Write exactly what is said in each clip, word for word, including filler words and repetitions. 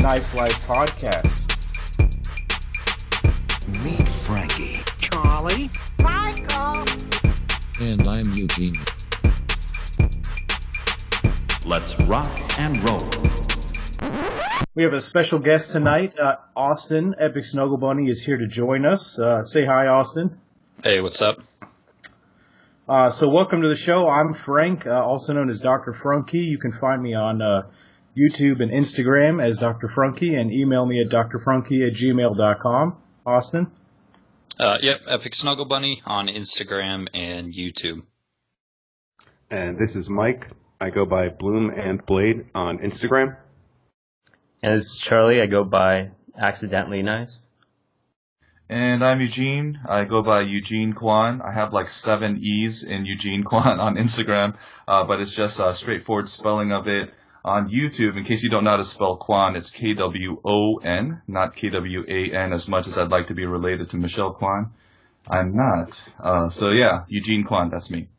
Knife Life podcast. Meet Frankie. Charlie. Michael. And I'm Eugene. Let's rock and roll. We have a special guest tonight. Uh, Austin, Epic Snuggle Bunny, is here to join us. Uh, say hi, Austin. Hey, what's up? Uh, so welcome to the show. I'm Frank, uh, also known as Doctor Frunky. You can find me on uh, YouTube and Instagram as Doctor Frunky, and email me at d r frunky at gmail dot com. Austin? Uh, yep, Epic Snuggle Bunny on Instagram and YouTube. And this is Mike. I go by Bloom and Blade on Instagram. And this is Charlie. I go by Accidentally Nice. And I'm Eugene. I go by Eugene Kwan. I have like seven E's in Eugene Kwan on Instagram, uh, but it's just a straightforward spelling of it. On YouTube, in case you don't know how to spell Kwan, it's K W O N, not K W A N, as much as I'd like to be related to Michelle Kwan. I'm not. Uh, so yeah, Eugene Kwan, that's me.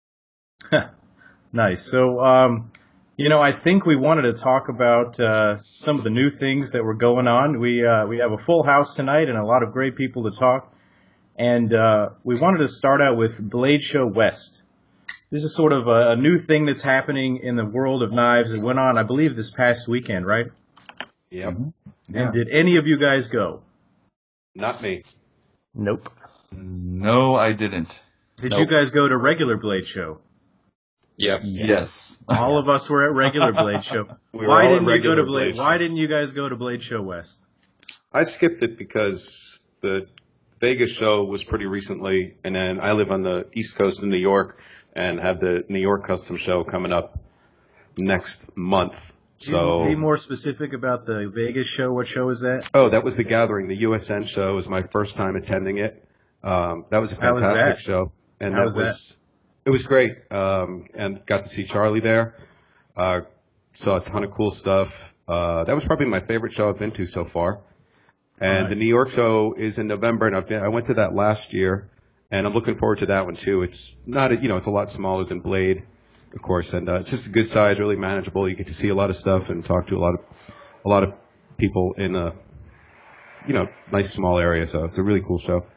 Nice. So, um, you know, I think we wanted to talk about uh, some of the new things that were going on. We uh, we have a full house tonight and a lot of great people to talk. And uh, we wanted to start out with Blade Show West. This is sort of a, a new thing that's happening in the world of knives. It went on, I believe, this past weekend, right? Yep. Yeah. And did any of you guys go? Not me. Nope. No, I didn't. Did Nope. you guys go to regular Blade Show? Yep. Yes. All of us were at regular Blade Show. We were Why all at didn't you go regular to Blade? Blade Why Show. didn't you guys go to Blade Show West? I skipped it because the Vegas show was pretty recently, and then I live on the East Coast in New York and have the New York Custom Show coming up next month. Can So, you be more specific about the Vegas show? What show is that? oh, that was the Gathering. The U S N show was my first time attending it. Um, that was a How was fantastic that? show, and How that was was it was great. Um, and got to see Charlie there. Uh, saw a ton of cool stuff. Uh, that was probably my favorite show I've been to so far. And Nice. the New York show is in November, and I've been, I went to that last year, and I'm looking forward to that one too. It's not, a, you know, it's a lot smaller than Blade, of course, and uh, it's just a good size, really manageable. You get to see a lot of stuff and talk to a lot of, a lot of people in a, you know, nice small area. So it's a really cool show.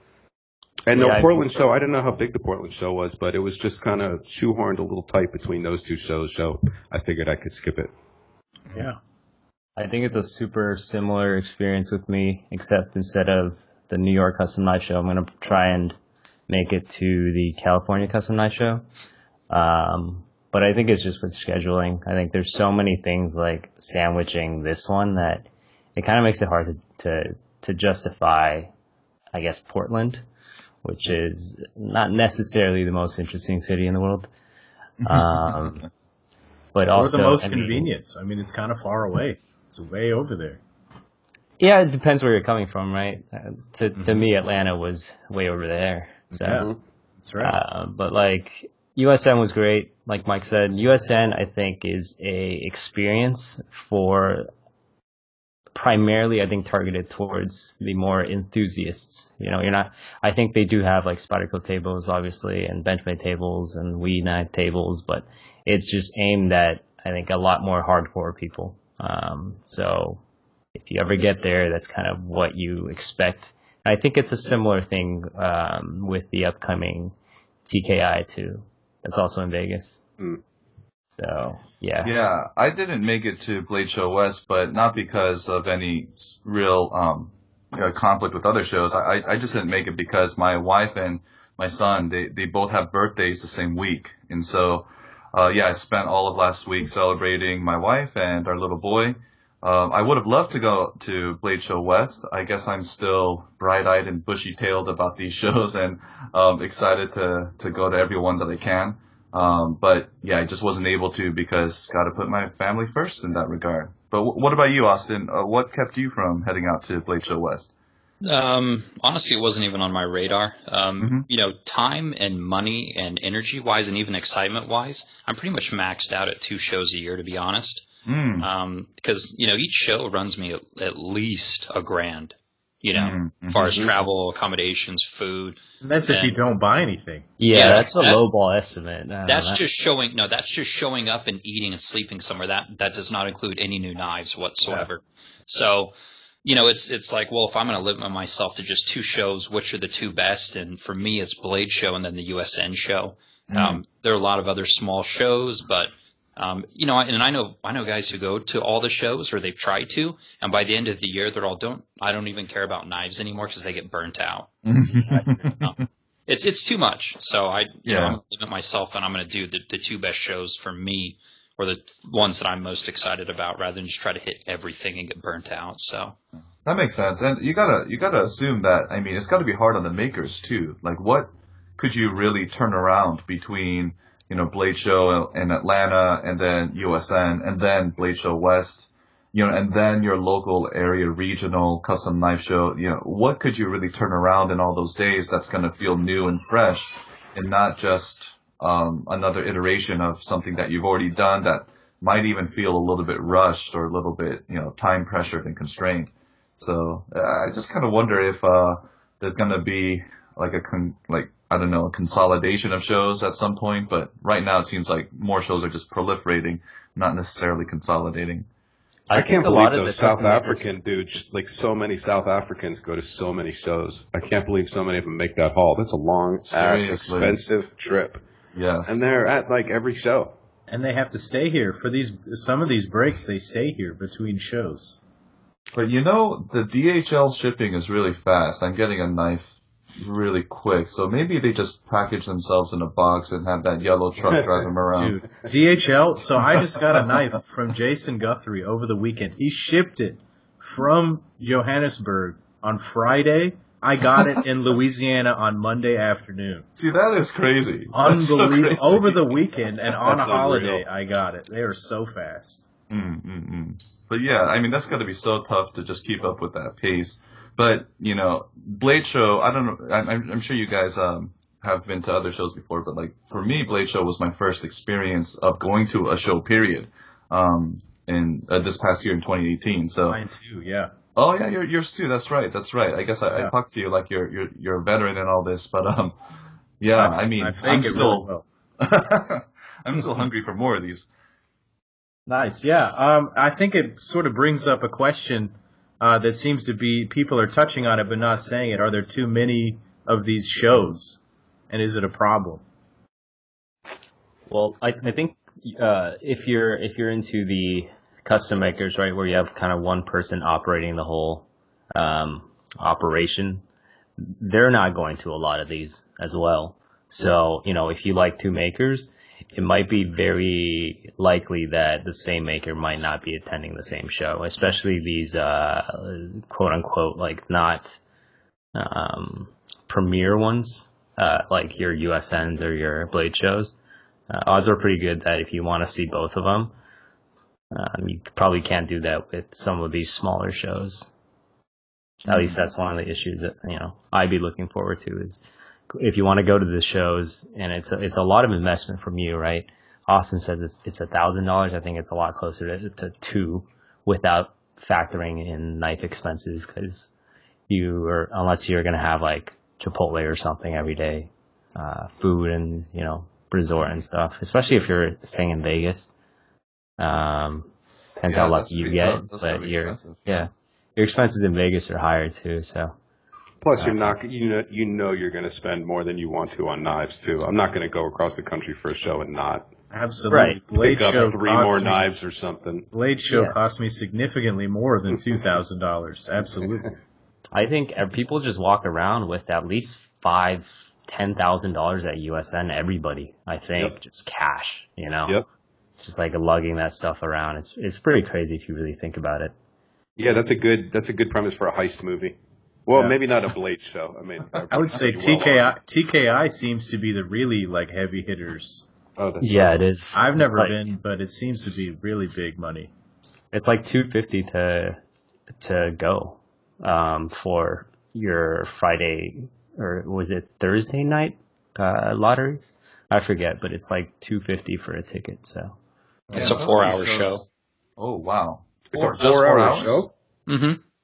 And Yeah, the I- Portland show, I don't know how big the Portland show was, but it was just kind of shoehorned a little tight between those two shows. So I figured I could skip it. Yeah. I think it's a super similar experience with me, except instead of the New York Custom Night Show, I'm going to try and make it to the California Custom Night Show. Um, but I think it's just with scheduling. I think there's so many things like sandwiching this one that it kind of makes it hard to, to, to justify, I guess, Portland, which is not necessarily the most interesting city in the world. Um, but Or also, the most I mean, convenient. I mean, it's kind of far away. It's way over there. Yeah, it depends where you're coming from, right? Uh, to Mm-hmm. to me, Atlanta was way over there. So, Yeah. That's right. uh, but like U S N was great. Like Mike said, U S N I think is a experience for primarily, I think, targeted towards the more enthusiasts. You know, you're not. I think they do have like Spyderco tables, obviously, and Benchmade tables and Wii knife tables, but it's just aimed at, I think, a lot more hardcore people. Um, so if you ever get there, that's kind of what you expect. I think it's a similar thing um, with the upcoming T K I too. That's also in Vegas. Mm. So yeah, Yeah, I didn't make it to Blade Show West, but not because of any s- real um, uh, conflict with other shows. I, I just didn't make it because my wife and my son, they, they both have birthdays the same week. And so, uh, yeah, I spent all of last week celebrating my wife and our little boy. Um, I would have loved to go to Blade Show West. I guess I'm still bright-eyed and bushy-tailed about these shows and um, excited to, to go to every one that I can. Um, but yeah, I just wasn't able to because got to put my family first in that regard. But w- what about you, Austin? Uh, what kept you from heading out to Blade Show West? Um, honestly, it wasn't even on my radar. Um, Mhm. you know, time and money and energy wise and even excitement wise, I'm pretty much maxed out at two shows a year, to be honest. Mm. Um, because, you know, each show runs me at, at least a grand. You know, Mm-hmm. as far as travel, accommodations, food. And that's if And- you don't buy anything. Yeah, Yeah, that's a that's- lowball estimate. I don't That's know. just showing. No, that's just showing up and eating and sleeping somewhere. That that does not include any new knives whatsoever. So, you know, it's it's like, well, if I'm going to limit myself to just two shows, which are the two best? And for me, it's Blade Show and then the U S N show. Um, there are a lot of other small shows, but um, you know, and I know I know guys who go to all the shows, or they've tried to, and by the end of the year, they're all don't. I don't even care about knives anymore because they get burnt out. Um, It's it's too much. So I you Yeah. know, I'm going to limit myself, and I'm going to do the, the two best shows for me, or the ones that I'm most excited about, rather than just try to hit everything and get burnt out. So That makes sense, and you gotta you gotta assume that. I mean, it's got to be hard on the makers too. Like, what could you really turn around between you know Blade Show in Atlanta, and then U S N, and then Blade Show West, you know, and then your local area regional custom knife show? You know, what could you really turn around in all those days that's going to feel new and fresh, and not just um, another iteration of something that you've already done that might even feel a little bit rushed or a little bit you know time pressured and constrained. So uh, I just kind of wonder if uh, there's going to be like a con- like I don't know a consolidation of shows at some point. But right now it seems like more shows are just proliferating, not necessarily consolidating. I, think can't a believe lot of the those South custom makers- African dudes, like so many South Africans go to so many shows. I can't believe so many of them make that haul. That's a long ass Seriously. expensive trip. Yes. And they're at like every show. And they have to stay here for these. Some of these breaks, they stay here between shows. But you know, the D H L shipping is really fast. I'm getting a knife really quick. So maybe they just package themselves in a box and have that yellow truck drive them around. Dude, D H L. So I just got a knife from Jason Guthrie over the weekend. He shipped it from Johannesburg on Friday. I got it in Louisiana on Monday afternoon. See, that is crazy. That's so Unbelievable. crazy. Over the weekend and on That's a holiday, unreal. I got it. They are so fast. Mm, mm, mm. But yeah, I mean, that's got to be so tough to just keep up with that pace. But, you know, Blade Show, I don't know, I'm, I'm sure you guys um, have been to other shows before, but like for me, Blade Show was my first experience of going to a show, period, um, in uh, this past year in twenty eighteen. So, Mine too, yeah. oh yeah, you're, yours too. That's right. That's right. I guess I, Yeah. I talked to you like you're, you're, you're a veteran in all this, but, um, yeah, I, I mean, I fake I'm it still, really well. I'm still hungry for more of these. Nice, yeah. Um, I think it sort of brings up a question uh, that seems to be people are touching on it but not saying it. Are there too many of these shows, and is it a problem? Well, I, I think uh, if you're if you're into the custom makers, right, where you have kind of one person operating the whole um, operation, they're not going to a lot of these as well. So, you know, if you like two makers, it might be very likely that the same maker might not be attending the same show, especially these uh, quote unquote like not um, premier ones, uh, like your U S Ns or your Blade shows. Uh, odds are pretty good that if you want to see both of them, um, you probably can't do that with some of these smaller shows. At least that's one of the issues that, you know, I'd be looking forward to is if you want to go to the shows, and it's a, it's a lot of investment from you, right? Austin says it's it's a thousand dollars. I think it's a lot closer to, to two without factoring in knife expenses, because you are, unless you're going to have like Chipotle or something every day, uh, food and, you know, resort and stuff, especially if you're staying in Vegas. Um, depends Yeah, how that's lucky you pretty get, tough. That's gotta but be your expensive. yeah, your expenses in Vegas are higher too. So Plus, you're not you know you know you're going to spend more than you want to on knives too. I'm not going to go across the country for a show and not Absolutely. Right. Blade pick up show three cost more me, knives or something. Blade show Yeah. cost me significantly more than two thousand dollars. Absolutely. I think uh, people just walk around with at least five, ten thousand dollars at U S N. Everybody, I think, Yep. just cash. You know, Yep. just like lugging that stuff around. It's it's pretty crazy if you really think about it. Yeah, that's a good that's a good premise for a heist movie. Well, Yeah. maybe not a Blade show. I mean, I would say pretty well T K I on. T K I seems to be the really like heavy hitters. Oh, that's Yeah, right. it is. I've never It's like- been, but it seems to be really big money. It's like two fifty to to go um, for your Friday or was it Thursday night uh, lotteries? I forget, but it's like two fifty for a ticket. So It's Yeah, a four-hour shows- show. Oh wow! It's Four- a just four-hour hours? show. Mm-hmm.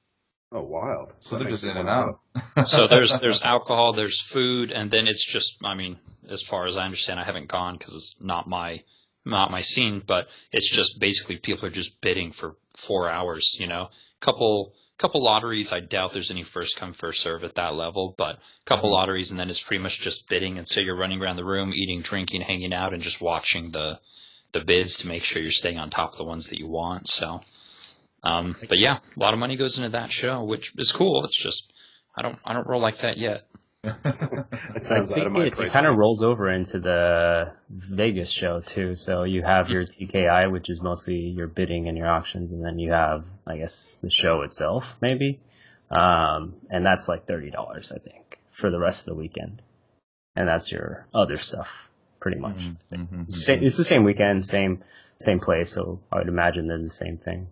Oh, wild. So That they're makes just it in and wild. out. So there's there's alcohol, there's food, and then it's just, I mean, as far as I understand, I haven't gone because it's not my not my scene, but it's just basically people are just bidding for four hours. You know, couple couple lotteries. I doubt there's any first come first serve at that level, but a couple Mhm. lotteries, and then it's pretty much just bidding. And so you're running around the room, eating, drinking, hanging out, and just watching the the bids to make sure you're staying on top of the ones that you want. So. Um, but yeah, a lot of money goes into that show, which is cool. It's just I don't I don't roll like that yet. That I sounds out think of my it, price it kind of range. rolls over into the Vegas show too. So you have your T K I, which is mostly your bidding and your auctions, and then you have, I guess, the show itself, maybe. Um, and that's like thirty dollars, I think, for the rest of the weekend. And that's your other stuff, pretty much. Mhm, mhm, Sa- mhm. It's the same weekend, same same place, so I would imagine they're the same thing.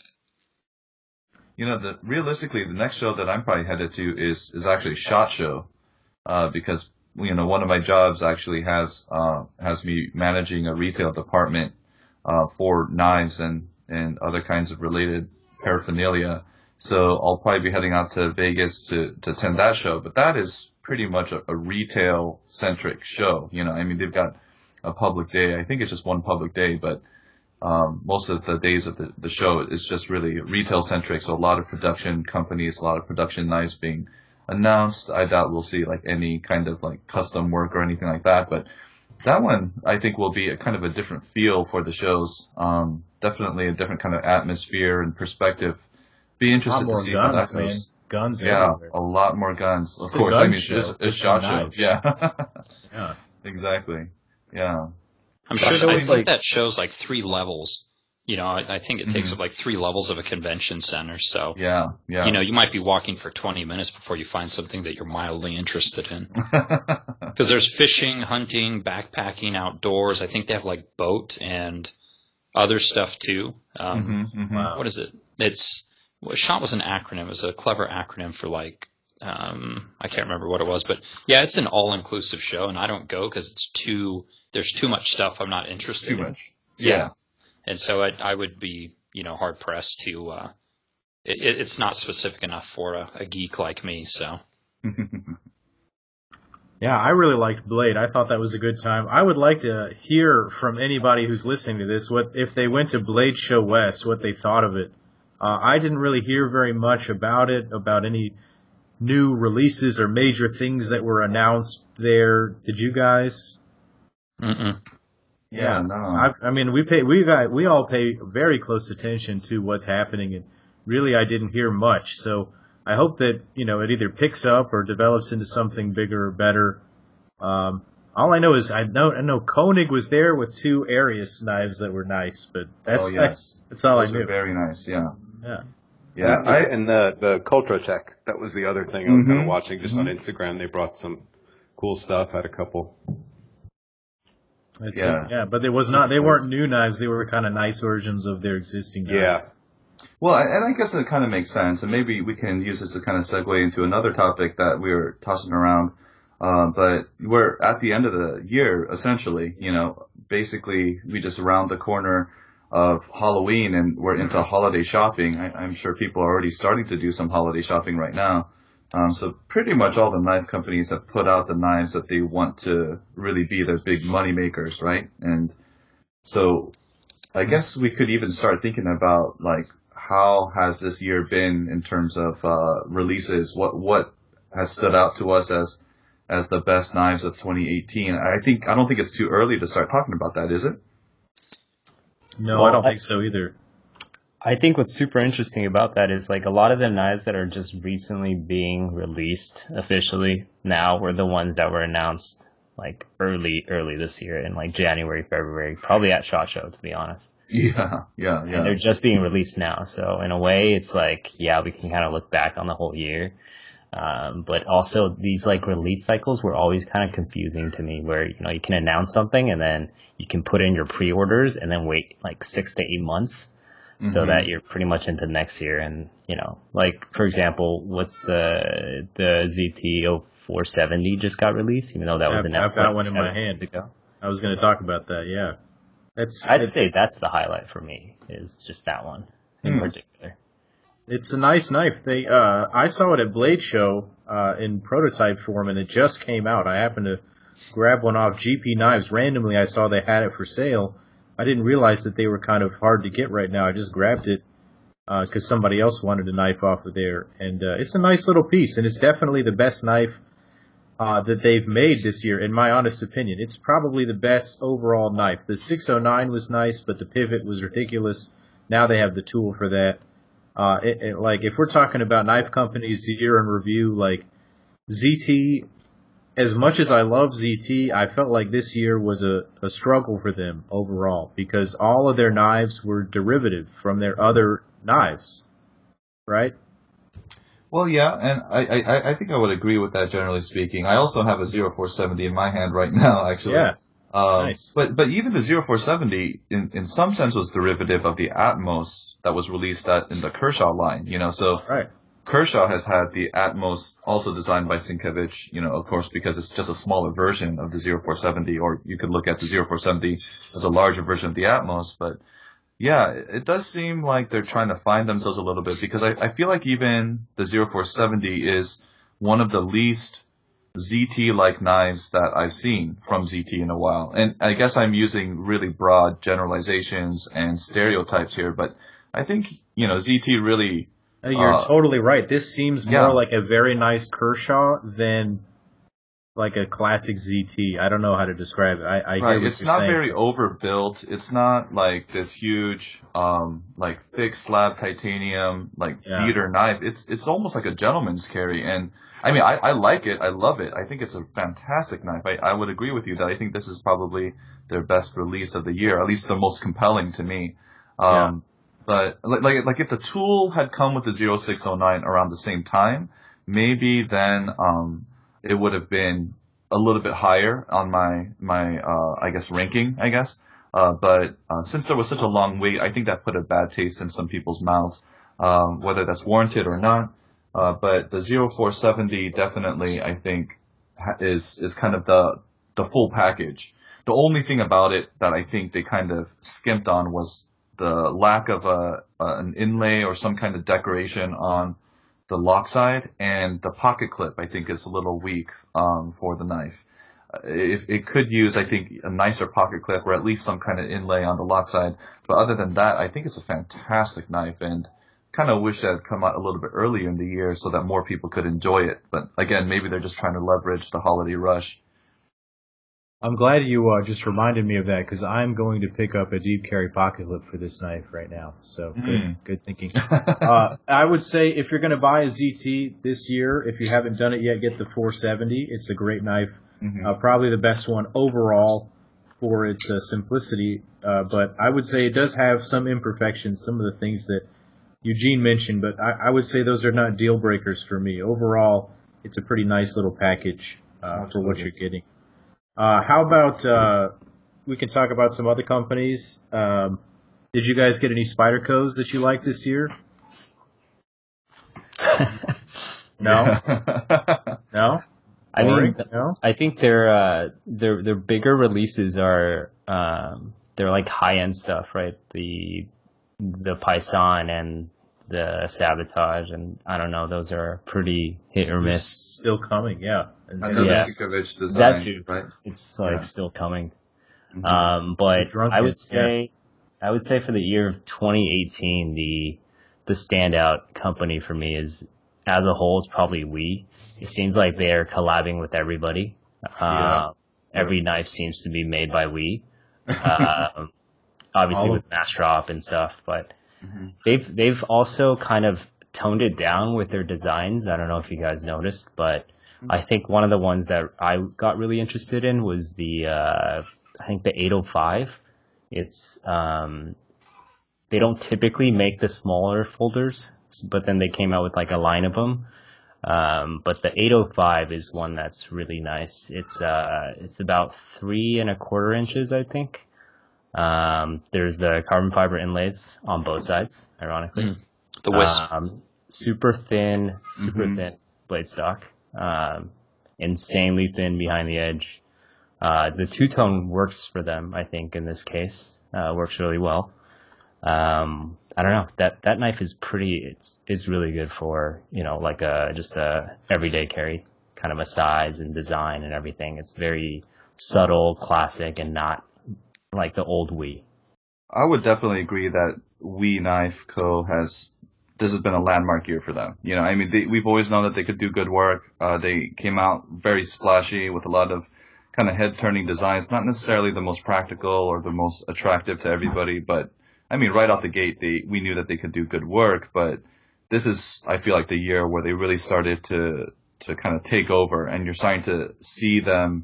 You know, the, realistically, the next show that I'm probably headed to is is actually SHOT Show, uh, because you know one of my jobs actually has uh, has me managing a retail department uh, for knives and and other kinds of related paraphernalia. So I'll probably be heading out to Vegas to to attend that show. But that is pretty much a, a retail centric show. You know, I mean they've got a public day. I think it's just one public day, but Um, most of the days of the, the show is just really retail centric. So a lot of production companies, a lot of production knives being announced. I doubt we'll see like any kind of like custom work or anything like that. But that one I think will be a kind of a different feel for the shows. Um, definitely a different kind of atmosphere and perspective. Be A lot interested to more see how guns, that man. goes. Guns Yeah, everywhere. a lot more guns. Of It's a course, gun I mean, show it's, with it's some SHOT Show. knives. Yeah, Yeah. exactly. Yeah. I'm But sure I I think think like- that shows like three levels. You know, I, I think it takes Mhm. up like three levels of a convention center. So, Yeah, yeah. you know, you might be walking for twenty minutes before you find something that you're mildly interested in. Because there's fishing, hunting, backpacking, outdoors. I think they have like boat and other stuff too. Um, Mhm, mhm. Wow. What is it? It's well, SHOT was an acronym. It was a clever acronym for like um, I can't remember what it was, but yeah, it's an all-inclusive show, and I don't go because it's too. There's too much stuff I'm not interested Too in. much. Yeah. Yeah. And so I, I would be, you know, hard pressed to. Uh, it, it's not specific enough for a, a geek like me. So Yeah, I really liked Blade. I thought that was a good time. I would like to hear from anybody who's listening to this what if they went to Blade Show West, what they thought of it. Uh, I didn't really hear very much about it, about any new releases or major things that were announced there. Did you guys? Mm-mm. Yeah, no. I, I mean, we pay we got we all pay very close attention to what's happening, and really, I didn't hear much. So I hope that you know it either picks up or develops into something bigger or better. Um, all I know is I know I know Koenig was there with two Arius knives that were nice, but that's Oh, yes. that's, that's all Those I are knew. very nice. Yeah. Yeah. Yeah. Yeah, I, and the the Cultra Tech, that was the other thing I was kind of Mhm, watching just mhm. on Instagram. They brought some cool stuff. Had a couple. It's, Yeah. uh, yeah, but it was not. They weren't new knives. They were kind of nice versions of their existing knives. Yeah. well, and I guess it kind of makes sense, and maybe we can use this to kind of segue into another topic that we were tossing around. Uh, but we're at the end of the year, essentially. You know, basically, we just round the corner of Halloween, and we're into holiday shopping. I, I'm sure people are already starting to do some holiday shopping right now. Um, so pretty much all the knife companies have put out the knives that they want to really be their big money makers, right? And so I guess we could even start thinking about like how has this year been in terms of uh, releases? What what has stood out to us as as the best knives of twenty eighteen? I think I don't think it's too early to start talking about that, is it? No, Well, I don't I- think so either. I think what's super interesting about that is like a lot of the knives that are just recently being released officially now were the ones that were announced like early, early this year in like January, February, probably at SHOT Show, to be honest. Yeah, yeah, And yeah. they're just being released now. So in a way, it's like, yeah, we can kind of look back on the whole year. Um, but also these like release cycles were always kind of confusing to me where, you know, you can announce something and then you can put in your pre-orders and then wait like six to eight months so Mhm. that you're pretty much into next year. And, you know, like, for example, what's the, the Z T zero four seventy just got released, even though that was I've- announced I've got like one in my seven hand. years ago. I was going to talk about that. Yeah, it's. I'd it- say that's the highlight for me is just that one in Hmm. particular. It's a nice knife. They, uh, I saw it at Blade Show uh, in prototype form, and it just came out. I happened to grab one off G P Knives randomly. I saw they had it for sale. I didn't realize that they were kind of hard to get right now. I just grabbed it because uh, somebody else wanted a knife off of there, and uh, it's a nice little piece, and it's definitely the best knife uh, that they've made this year, in my honest opinion. It's probably the best overall knife. The six oh nine was nice, but the pivot was ridiculous. Now they have the tool for that. Uh, it, it, like, if we're talking about knife companies year in review, like Z T, as much as I love Z T, I felt like this year was a, a struggle for them overall because all of their knives were derivative from their other knives, right? Well, yeah, and I, I, I think I would agree with that generally speaking. I also have a zero four seventy in my hand right now, actually. Yeah. Um, nice. But but even the zero four seventy, in, in some sense, was derivative of the Atmos that was released at, in the Kershaw line. You know, so Right. Kershaw has had the Atmos also designed by Sienkiewicz, you know, of course, because it's just a smaller version of the zero four seventy, or you could look at the zero four seventy as a larger version of the Atmos. But yeah, it does seem like they're trying to find themselves a little bit because I, I feel like even the zero four seventy is one of the least Z T-like knives that I've seen from Z T in a while. And I guess I'm using really broad generalizations and stereotypes here, but I think, you know, Z T really... Uh, You're uh, totally right. This seems more yeah. like a very nice Kershaw than like a classic Z T. I don't know how to describe it. I, I hear Right, what it's you're not saying. very overbuilt. It's not like this huge, um, like thick slab titanium, like Yeah. beater knife. It's it's almost like a gentleman's carry. And I mean, I, I like it. I love it. I think it's a fantastic knife. I, I would agree with you that I think this is probably their best release of the year, at least the most compelling to me. Um, Yeah. But like, like like if the tool had come with the zero six oh nine around the same time, maybe then um, it would have been a little bit higher on my my uh, I guess ranking, I guess. Uh, but uh, since there was such a long wait, I think that put a bad taste in some people's mouths, um, whether that's warranted or not. Uh, but the zero four seventy definitely, I think, ha- is is kind of the the full package. The only thing about it that I think they kind of skimped on was the lack of a, uh, an inlay or some kind of decoration on the lock side, and the pocket clip I think is a little weak um, for the knife. Uh, If it could use, I think, a nicer pocket clip or at least some kind of inlay on the lock side. But other than that, I think it's a fantastic knife, and kind of wish that had come out a little bit earlier in the year so that more people could enjoy it. But again, maybe they're just trying to leverage the holiday rush. I'm glad you uh, just reminded me of that because I'm going to pick up a deep carry pocket clip for this knife right now. So good, Mm. good thinking. uh, I would say if you're going to buy a Z T this year, if you haven't done it yet, get the four seventy. It's a great knife, Mhm. uh, probably the best one overall for its uh, simplicity. Uh, but I would say it does have some imperfections, some of the things that Eugene mentioned. But I, I would say those are not deal breakers for me. Overall, it's a pretty nice little package uh, for what you're getting. Uh, how about, uh, we can talk about some other companies. Um, did you guys get any Spydercos that you liked this year? No? No? I mean, Boring? No? I think their uh, their their bigger releases are um, they're like high end stuff, right? The the Paisan and the Sabotage, and I don't know, those are pretty hit or miss. Still coming, yeah. And, and Another Yeah. Sienkiewicz design, That too. right? It's like Yeah. still coming. Mhm. Um, but Drunk I would hits, yeah. say, I would say for the year of twenty eighteen, the the standout company for me is, as a whole, is probably Wii. It seems like they are collabing with everybody. Uh, every knife seems to be made by Wii. Um, obviously All with Mastrop and stuff, but Mhm. they've they've also kind of toned it down with their designs. I don't know if you guys noticed, but I think one of the ones that I got really interested in was the uh, I think the eight oh five. It's um, they don't typically make the smaller folders, but then they came out with like a line of them. Um, but the eight oh five is one that's really nice. It's uh, it's about three and a quarter inches, I think. Um, there's the carbon fiber inlays on both sides, ironically. The Wisp. Um, super thin, super Mhm. thin blade stock. Um, insanely thin behind the edge. Uh, the two-tone works for them, I think, in this case. Uh, works really well. Um, I don't know, that that knife is pretty. It's it's really good for, you know, like a just a everyday carry kind of a size and design and everything. It's very subtle, classic, and not like the old Wii. I would definitely agree that Wii Knife Co. has, this has been a landmark year for them. You know, I mean, they, we've always known that they could do good work. Uh, they came out very splashy with a lot of kind of head-turning designs, not necessarily the most practical or the most attractive to everybody, but I mean, right out the gate, they, we knew that they could do good work, but this is, I feel like, the year where they really started to, to kind of take over, and you're starting to see them,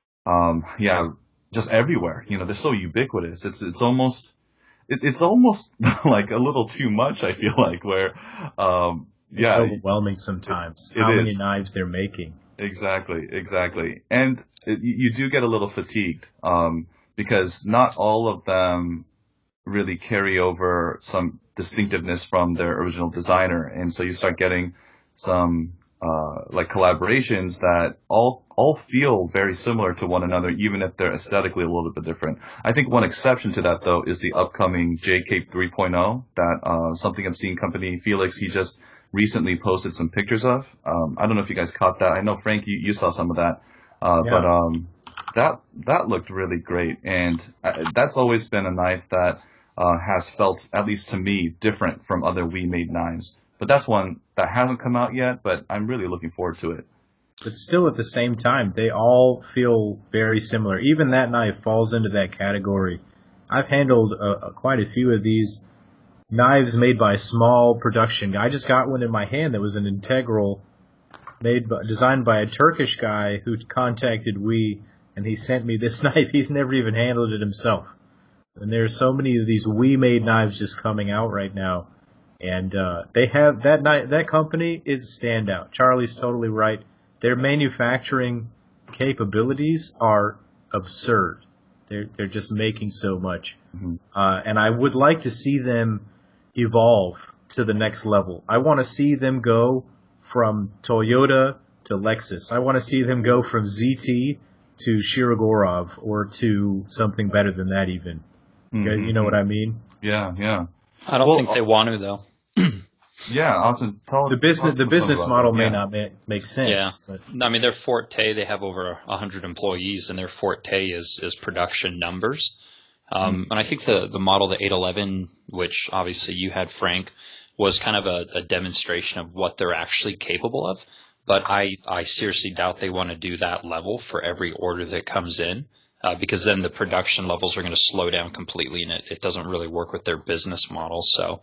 um, yeah, just everywhere. You know, they're so ubiquitous. It's, it's almost, it, it's almost like a little too much, I feel like, where, um, yeah. It's overwhelming sometimes, it, it how is. many knives they're making. Exactly, exactly. And it, you do get a little fatigued, um, because not all of them really carry over some distinctiveness from their original designer. And so you start getting some, uh, like collaborations that all, all feel very similar to one another, even if they're aesthetically a little bit different. I think one exception to that, though, is the upcoming J-Cape three point oh that, uh, Something Obscene company, Felix, he just recently posted some pictures of. Um, I don't know if you guys caught that. I know, Frank, you, you saw some of that. Uh, Yeah. but, um, that, that looked really great. And uh, that's always been a knife that, Uh, has felt, at least to me, different from other Wii-made knives. But that's one that hasn't come out yet, but I'm really looking forward to it. But still, at the same time, they all feel very similar. Even that knife falls into that category. I've handled uh, quite a few of these knives made by small production. I just got one in my hand that was an integral, made by, designed by a Turkish guy who contacted Wii, and he sent me this knife. He's never even handled it himself. And there's so many of these Wii-made knives just coming out right now, and uh, they have that knife. That company is a standout. Charlie's totally right. Their manufacturing capabilities are absurd. They're they're just making so much, Mm-hmm. uh, and I would like to see them evolve to the next level. I want to see them go from Toyota to Lexus. I want to see them go from Z T to Shirogorov, or to something better than that even. Mm-hmm. You know what I mean? Yeah, yeah. I don't Well, think they want to though. Yeah, Austin, tell The business talk the to us business about model that. may Yeah. not make, make sense. Yeah. But I mean, their forte, they have over a hundred employees, and their forte is, is production numbers. Um, and I think the, the model, the eight eleven, which obviously you had, Frank, was kind of a, a demonstration of what they're actually capable of. But I, I seriously doubt they want to do that level for every order that comes in, uh, because then the production levels are going to slow down completely, and it, it doesn't really work with their business model. So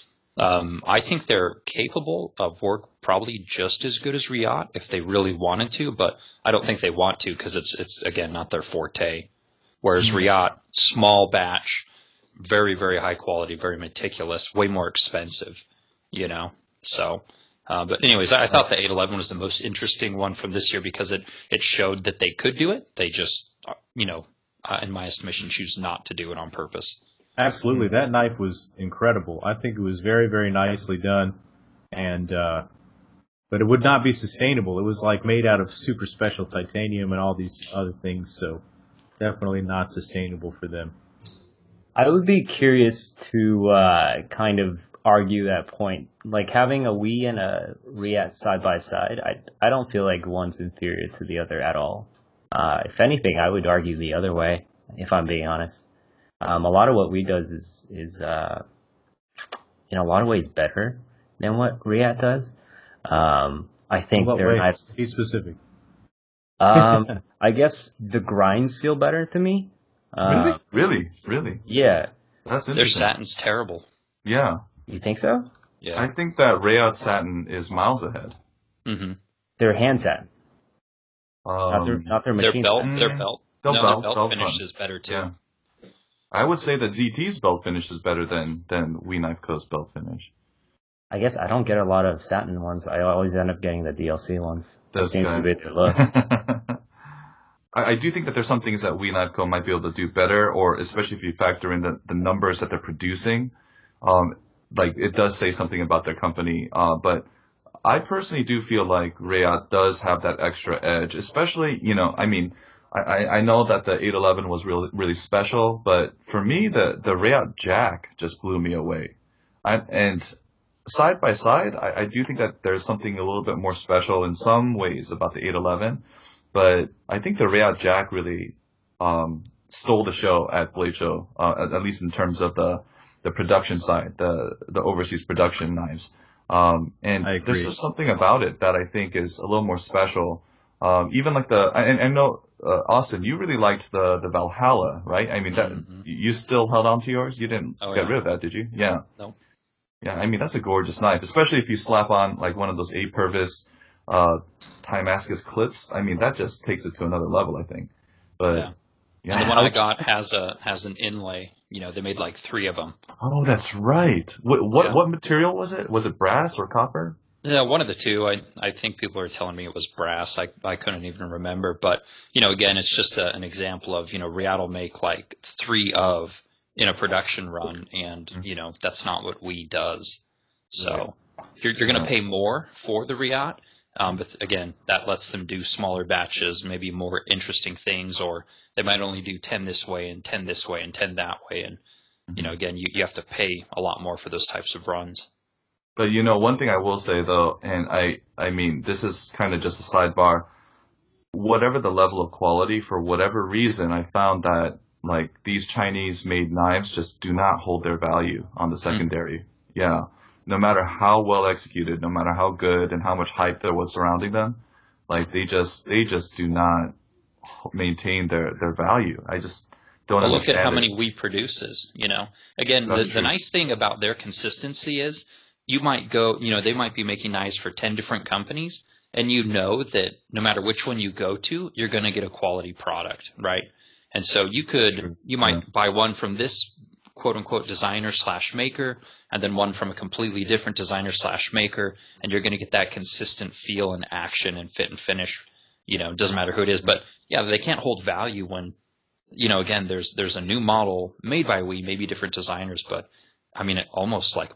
um, I think they're capable of work probably just as good as Riot if they really wanted to, but I don't think they want to because it's, it's again, not their forte. Whereas Mm-hmm. Riot, small batch, very, very high quality, very meticulous, way more expensive, you know, so... Uh, but anyways, I, I thought the eight eleven was the most interesting one from this year because it, it showed that they could do it. They just, uh, you know, uh, in my estimation, choose not to do it on purpose. absolutely, that knife was incredible. I think it was very, very nicely done, and uh, but it would not be sustainable. It was like made out of super special titanium and all these other things, so definitely not sustainable for them. I would be curious to uh, kind of argue that point. Like having a Wii and a Riot side by side, I I don't feel like one's inferior to the other at all. Uh, if anything, I would argue the other way, if I'm being honest. Um, a lot of what Wii does is is uh, in a lot of ways better than what Riot does. Um, I think What their way? knives. Be specific. Um, I guess the grinds feel better to me. Really? Uh, Really? Really? yeah, That's Their interesting. satin's terrible. Yeah. you think so? Yeah. I think that Riot Satin is miles ahead. hmm Their hand satin, Um, not their not their Their machine. belt, satin. their Mm, belt, their no, belt- their belt belt's finish fun. is better too. Yeah. I would say that Z T's belt finish is better than, than Wii Knife Co's belt finish. I guess I don't get a lot of satin ones. I always end up getting the D L C ones. That That's seems to good. be the look. I, I do think that there's some things that Wii Knife Co might be able to do better, or especially if you factor in the, the numbers that they're producing. Um, like it does say something about their company. Uh, but I personally do feel like Riot does have that extra edge, especially, you know, I mean, I, I I know that the eight eleven was really, really special, but for me, the, the Riot Jack just blew me away. I, and side by side, I, I do think that there's something a little bit more special in some ways about the eight eleven, but I think the Riyadh Jack really um, stole the show at Blade Show, uh, at, at least in terms of the the production side, the the overseas production knives. Um, and I agree. there's just something about it that I think is a little more special. Um, even like the, and I know, uh, Austin, you really liked the, the Valhalla, right? I mean, that, Mhm. you still held on to yours? You didn't Oh, get yeah. rid of that, did you? Yeah. No. Yeah, I mean, that's a gorgeous knife, especially if you slap on like one of those A. Purvis, uh, Timascus clips. I mean, that just takes it to another level, I think. But, Yeah. yeah. And the one I got has a has an inlay. You know, they made like three of them. Oh, that's right. What, what, Yeah. what material was it? Was it brass or copper? Yeah, one of the two. I I think people are telling me it was brass. I I couldn't even remember. But you know, again, it's just a, an example of, you know, Riyadh will make like three of in a production run, and you know that's not what we does. So you're you're going to pay more for the Riyadh, um, but again, that lets them do smaller batches, maybe more interesting things, or they might only do ten this way and ten this way and ten that way, and you know, again, you you have to pay a lot more for those types of runs. But you know, one thing I will say though, and I, I mean, this is kind of just a sidebar. Whatever the level of quality, for whatever reason, I found that like these Chinese made knives just do not hold their value on the secondary. Yeah. No matter how well executed, no matter how good and how much hype there was surrounding them, like they just, they just do not maintain their, their value. I just don't Well, look understand at how it. many we produces, you know. Again, the, That's the true. nice thing about their consistency is you might go, you know, they might be making knives for ten different companies, and you know that no matter which one you go to, you're going to get a quality product, right? And so you could, True. you might Yeah. buy one from this quote unquote designer slash maker, and then one from a completely different designer slash maker, and you're going to get that consistent feel and action and fit and finish. You know, it doesn't matter who it is, but yeah, they can't hold value when, you know, again, there's there's a new model made by we, maybe different designers, but I mean, it almost like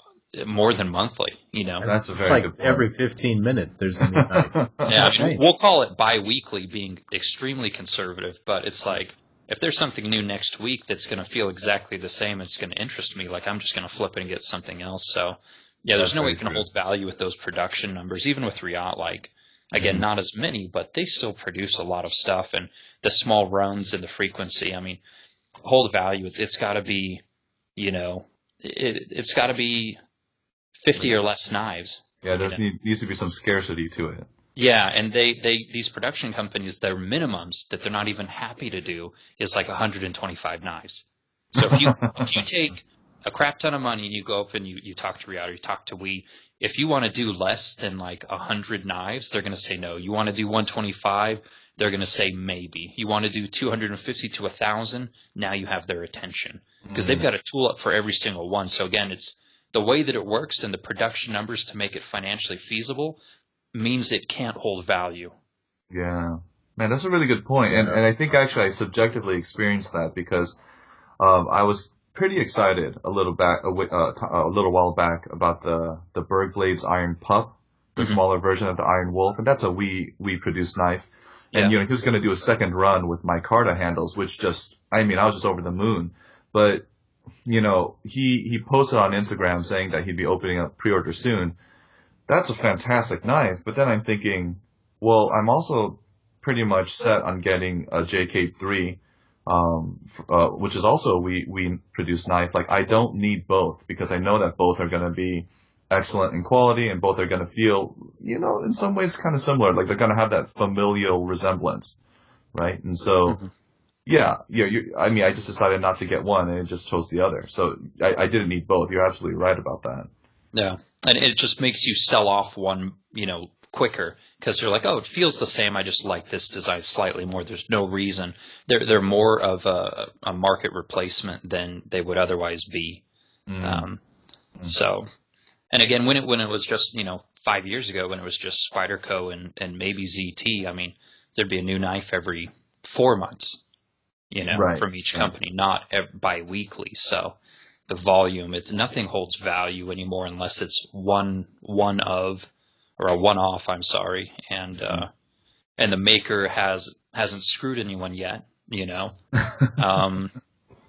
more than monthly, you know. That's a It's very like good point. every fifteen minutes there's a new knife. Yeah, I mean, insane. we'll call it bi-weekly, being extremely conservative, but it's like if there's something new next week that's going to feel exactly the same, it's going to interest me. Like I'm just going to flip it and get something else. So yeah, there's That's no way very you can true. hold value with those production numbers, even with Riyadh. Like again, Mhm. not as many, but they still produce a lot of stuff, and the small runs and the frequency. I mean, hold value. It's it's got to be, you know, it it's got to be fifty or less knives. Yeah, there Yeah. need, needs to be some scarcity to it. Yeah, and they, they these production companies, their minimums that they're not even happy to do is like one hundred twenty-five knives. So if you if you take a crap ton of money and you go up and you, you talk to Riyadh or you talk to we, if you want to do less than like one hundred knives, they're going to say no. You want to do one twenty-five, they're going to say maybe. You want to do two hundred fifty to one thousand, now you have their attention. Because they've got a tool up for every single one. So again, it's the way that it works and the production numbers to make it financially feasible means it can't hold value. Yeah, man, that's a really good point. And and I think actually I subjectively experienced that because um, I was pretty excited a little back a, wi- uh, t- a little while back about the the Berg Blades Iron Pup, the Mhm. smaller version of the Iron Wolf, and that's a we we produced knife. And Yeah. you know he was going to do a second run with micarta handles, which just I mean I was just over the moon. But you know he he posted on Instagram saying that he'd be opening up pre-order soon. That's a fantastic knife, but then I'm thinking, well, I'm also pretty much set on getting a J K three, um, f- uh, which is also we we produce knife. Like I don't need both because I know that both are going to be excellent in quality and both are going to feel, you know, in some ways kind of similar. Like they're going to have that familial resemblance, right? And so, Mhm. yeah, yeah. You, I mean, I just decided not to get one and I just chose the other. So I, I didn't need both. You're absolutely right about that. Yeah. And it just makes you sell off one, you know, quicker because they're like, oh, it feels the same. I just like this design slightly more. There's no reason. They're, they're more of a, a market replacement than they would otherwise be. Mm. Um, so, and again, when it, when it was just, you know, five years ago, when it was just Spyderco and, and maybe Z T, I mean, there'd be a new knife every four months, you know, Right. from each Right. company, not ev- bi-weekly. So the volume, it's nothing holds value anymore unless it's one, one of, or a one-off, I'm sorry. And, uh, and the maker has, hasn't screwed anyone yet, you know, um,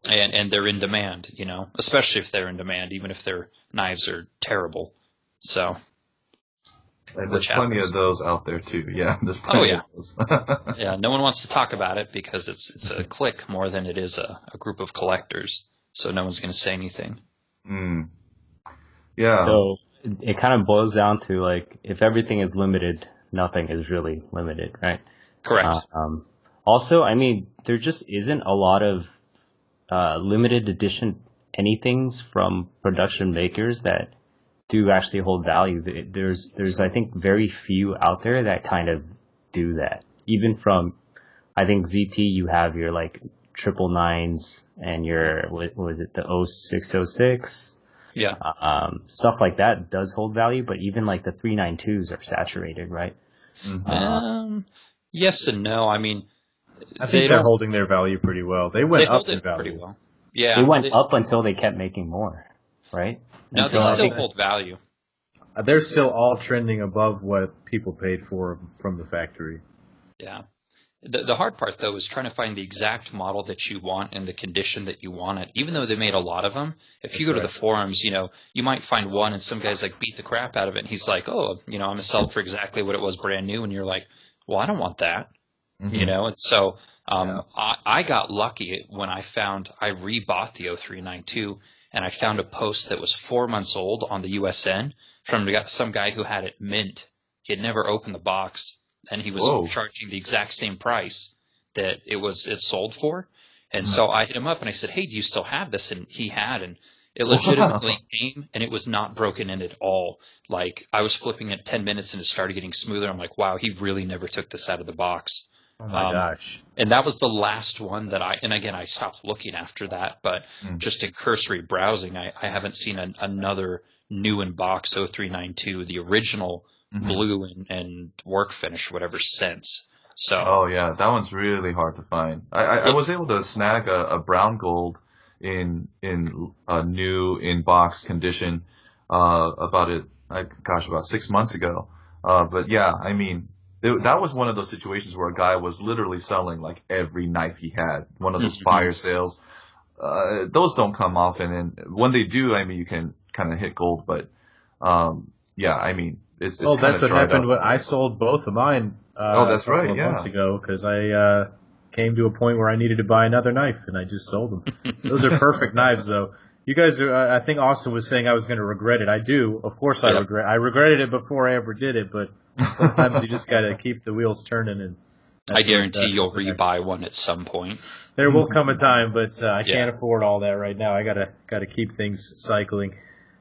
and and they're in demand, you know, especially if they're in demand, even if their knives are terrible. So, And there's which plenty happens. of those out there too. Yeah, there's plenty Oh, yeah. of those. Yeah, no one wants to talk about it because it's it's a clique more than it is a, a group of collectors. So no one's going to say anything. mm. Yeah. So it, it kind of boils down to like, if everything is limited, nothing is really limited, right? Correct. Uh, um, also, I mean, there just isn't a lot of uh, limited edition anythings from production makers that do actually hold value. There's, there's, I think, very few out there that kind of do that. Even from, I think Z T, you have your like triple nines and your, what was it, the oh six oh six, Yeah. um, stuff like that does hold value, but even like the three ninety-twos are saturated, right? Mhm. Uh, Um, yes and no. I mean, I they think they're don't- holding their value pretty well. They went they up hold in it value. pretty well. Yeah. They went they- up until they kept making more, right? No, Until they I still think- hold value. Uh, They're still all trending above what people paid for 'em from the factory. Yeah. The the hard part though is trying to find the exact model that you want and the condition that you want it. Even though they made a lot of them, if you That's go to right. the forums, you know, you might find one and some guy's like beat the crap out of it and he's like, "Oh, you know, I'm gonna sell it for exactly what it was brand new," and you're like, "Well, I don't want that." Mhm. You know, and so um, Yeah. I, I got lucky when I found I rebought the oh three ninety-two and I found a post that was four months old on the U S N from some guy who had it mint. He had never opened the box, and he was Whoa. charging the exact same price that it was it sold for. And so I hit him up and I said, "Hey, do you still have this?" And he had, and it legitimately came, and it was not broken in at all. Like I was flipping it ten minutes and it started getting smoother. I'm like, wow, he really never took this out of the box. Oh my Um, gosh. And that was the last one that I, and again, I stopped looking after that, but Mm. just in cursory browsing, I, I haven't seen an, another new in box oh three ninety-two, the original Mhm. blue and, and work finish, whatever, since. So, Oh yeah, that one's really hard to find. I, I, I was able to snag a, a brown gold in in a new in box condition uh, about it. I, gosh, about six months ago. Uh, but yeah, I mean, it, that was one of those situations where a guy was literally selling like every knife he had. One of those Mhm. fire sales. Uh, those don't come often, and when they do, I mean, you can kind of hit gold. But um, yeah, I mean, it's, it's Oh, kinda that's what dried happened up. when I sold both of mine. Uh, Oh, that's a couple right, of yeah. months ago, because I uh, came to a point where I needed to buy another knife, and I just sold them. Those are perfect knives, though. You guys, are, uh, I think Austin was saying I was going to regret it. I do, of course. I Yep. regret. I regretted it before I ever did it, but sometimes you just got to keep the wheels turning. And I that's what, guarantee uh, you'll rebuy one at some point. There will come a time, but uh, I Yeah. can't afford all that right now. I gotta gotta keep things cycling.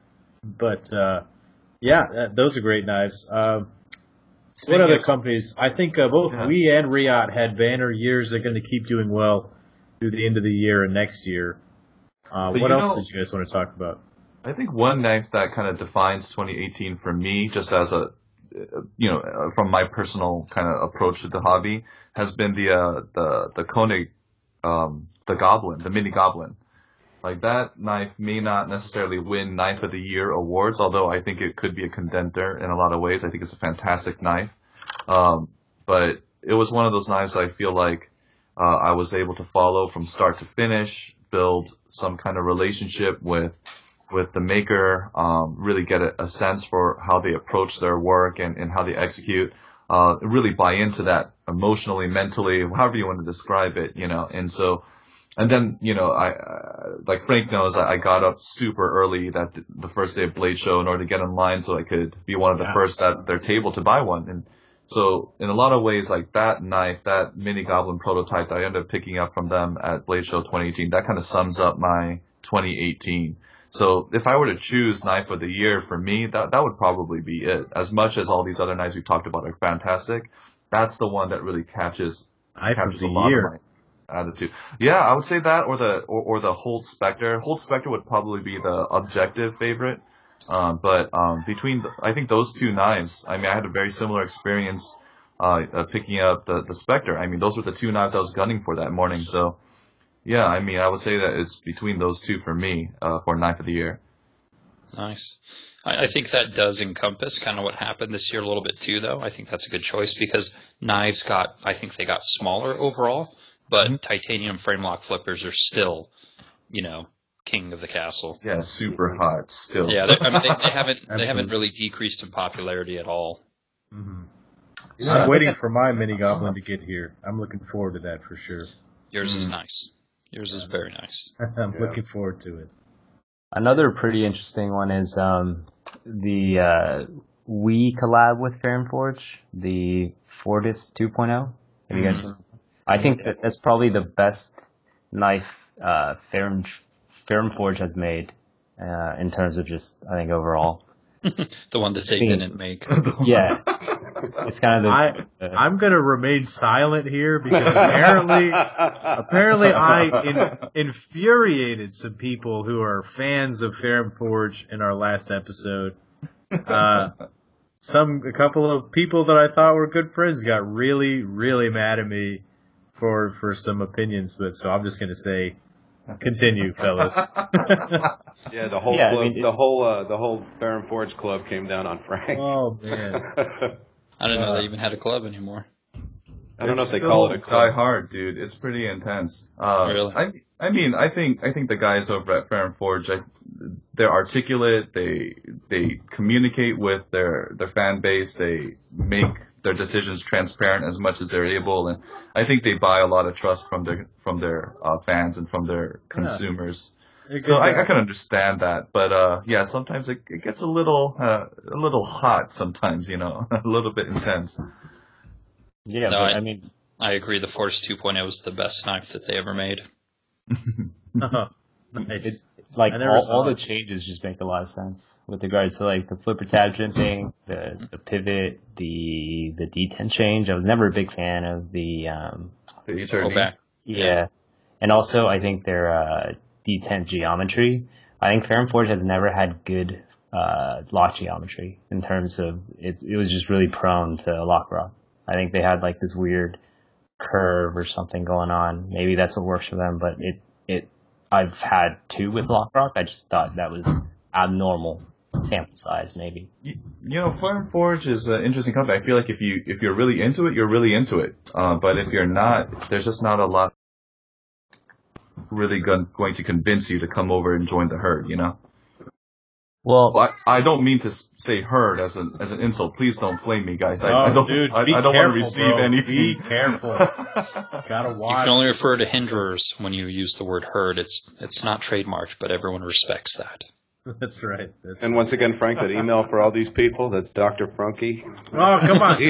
But uh, yeah, uh, those are great knives. Uh, what Speaking other of- companies? I think uh, both Yeah. we and Riot had banner years. They're going to keep doing well through the end of the year and next year. Uh, But what you else know- did you guys want to talk about? I think one knife that kind of defines twenty eighteen for me, just as a, uh, you know, uh, from my personal kind of approach to the hobby, has been the uh, the the Koenig, um, the Goblin, the Mini Goblin. Like that knife may not necessarily win Knife of the Year awards, although I think it could be a contender in a lot of ways. I think it's a fantastic knife, um, but it was one of those knives I feel like uh, I was able to follow from start to finish, build some kind of relationship with. with the maker, um, really get a, a sense for how they approach their work and, and how they execute, uh, really buy into that emotionally, mentally, however you want to describe it, you know, and so, and then, you know, I, uh, like Frank knows, I, I got up super early that the first day of Blade Show in order to get in line so I could be one of the Yeah. first at their table to buy one. And so in a lot of ways, like that knife, that Mini Goblin prototype that I ended up picking up from them at Blade Show twenty eighteen, that kind of sums up my twenty eighteen. So if I were to choose knife of the year for me, that that would probably be it. As much as all these other knives we talked about are fantastic, that's the one that really catches Knife of captures the a lot year. of my attitude. Yeah, I would say that, or the or, or the Holt Spectre. Holt Spectre would probably be the objective favorite. Um, but um, between, the, I think those two knives, I mean, I had a very similar experience uh, uh, picking up the the Spectre. I mean, those were the two knives I was gunning for that morning. So. Yeah, I mean, I would say that it's between those two for me uh, for Knife of the Year. Nice. I, I think that does encompass kind of what happened this year a little bit too, though. I think that's a good choice because knives got, I think they got smaller overall, but Mm-hmm. titanium frame lock flippers are still you know, king of the castle. Yeah, super hot still. Yeah, they, I mean, they, they haven't they haven't really decreased in popularity at all. Mm-hmm. Yeah. I'm waiting for my mini goblin to get here. I'm looking forward to that for sure. Yours Mm. is nice. Yours is very nice. I'm Yeah. looking forward to it. Another pretty interesting one is um, the uh, Wii collab with Farum Forge, the Fortis two point oh. Have you guys seen? I think that that's probably the best knife uh, Farum Farum Forge has made uh, in terms of just I think overall. The one that they Theme. didn't make. Yeah, it's kind of I the. Uh, I'm gonna remain silent here because apparently apparently I in, infuriated some people who are fans of Farum Forge in our last episode. Uh, some a couple of people that I thought were good friends got really really mad at me for for some opinions, but so I'm just gonna say, continue, fellas. Yeah, the whole Yeah, I club, mean, it- the whole uh, the whole Farum Forge club came down on Frank. Oh man. I didn't know they even had a club anymore. I don't know if they It's call it a still Die club. Hard, dude. It's pretty intense. Uh, Really? I I mean, I think I think the guys over at Farum Forge, I, they're articulate. They they communicate with their their fan base. They make their decisions transparent as much as they're able, and I think they buy a lot of trust from their from their uh, fans and from their consumers. So I, I can understand that, but uh, yeah, sometimes it, it gets a little uh, a little hot. Sometimes, you know, a little bit intense. yeah, No, but I- I mean, I agree. The Force two point oh was the best knife that they ever made. Oh, nice. it's like I never all, saw all the it. changes just make a lot of sense with regards to like the flipper tangent thing, the the pivot, the the D ten change. I was never a big fan of the um The Go eternity. back. yeah, and also I think their uh, D ten geometry. I think Farum Forge has never had good uh, lock geometry in terms of it. It was just really prone to lock rock. I think they had like this weird curve or something going on. Maybe that's what works for them, but it it. I've had two with lock rock. I just thought that was abnormal sample size, maybe. You, you know, Farum Forge is an interesting company. I feel like if you if you're really into it, you're really into it. Uh, but if you're not, there's just not a lot really gon- going to convince you to come over and join the herd. You know. Well, Well, I, I don't mean to s- say herd as an as an insult. Please don't flame me, guys. I, Oh, I don't. dude, I, be I don't want careful, to receive bro. anything. Be careful. Gotta You watch. can only refer to hinderers when you use the word herd. It's it's not trademarked, but everyone respects that. That's right. That's And once again, Frank, that email for all these people, that's Doctor Frunky. Oh, come on,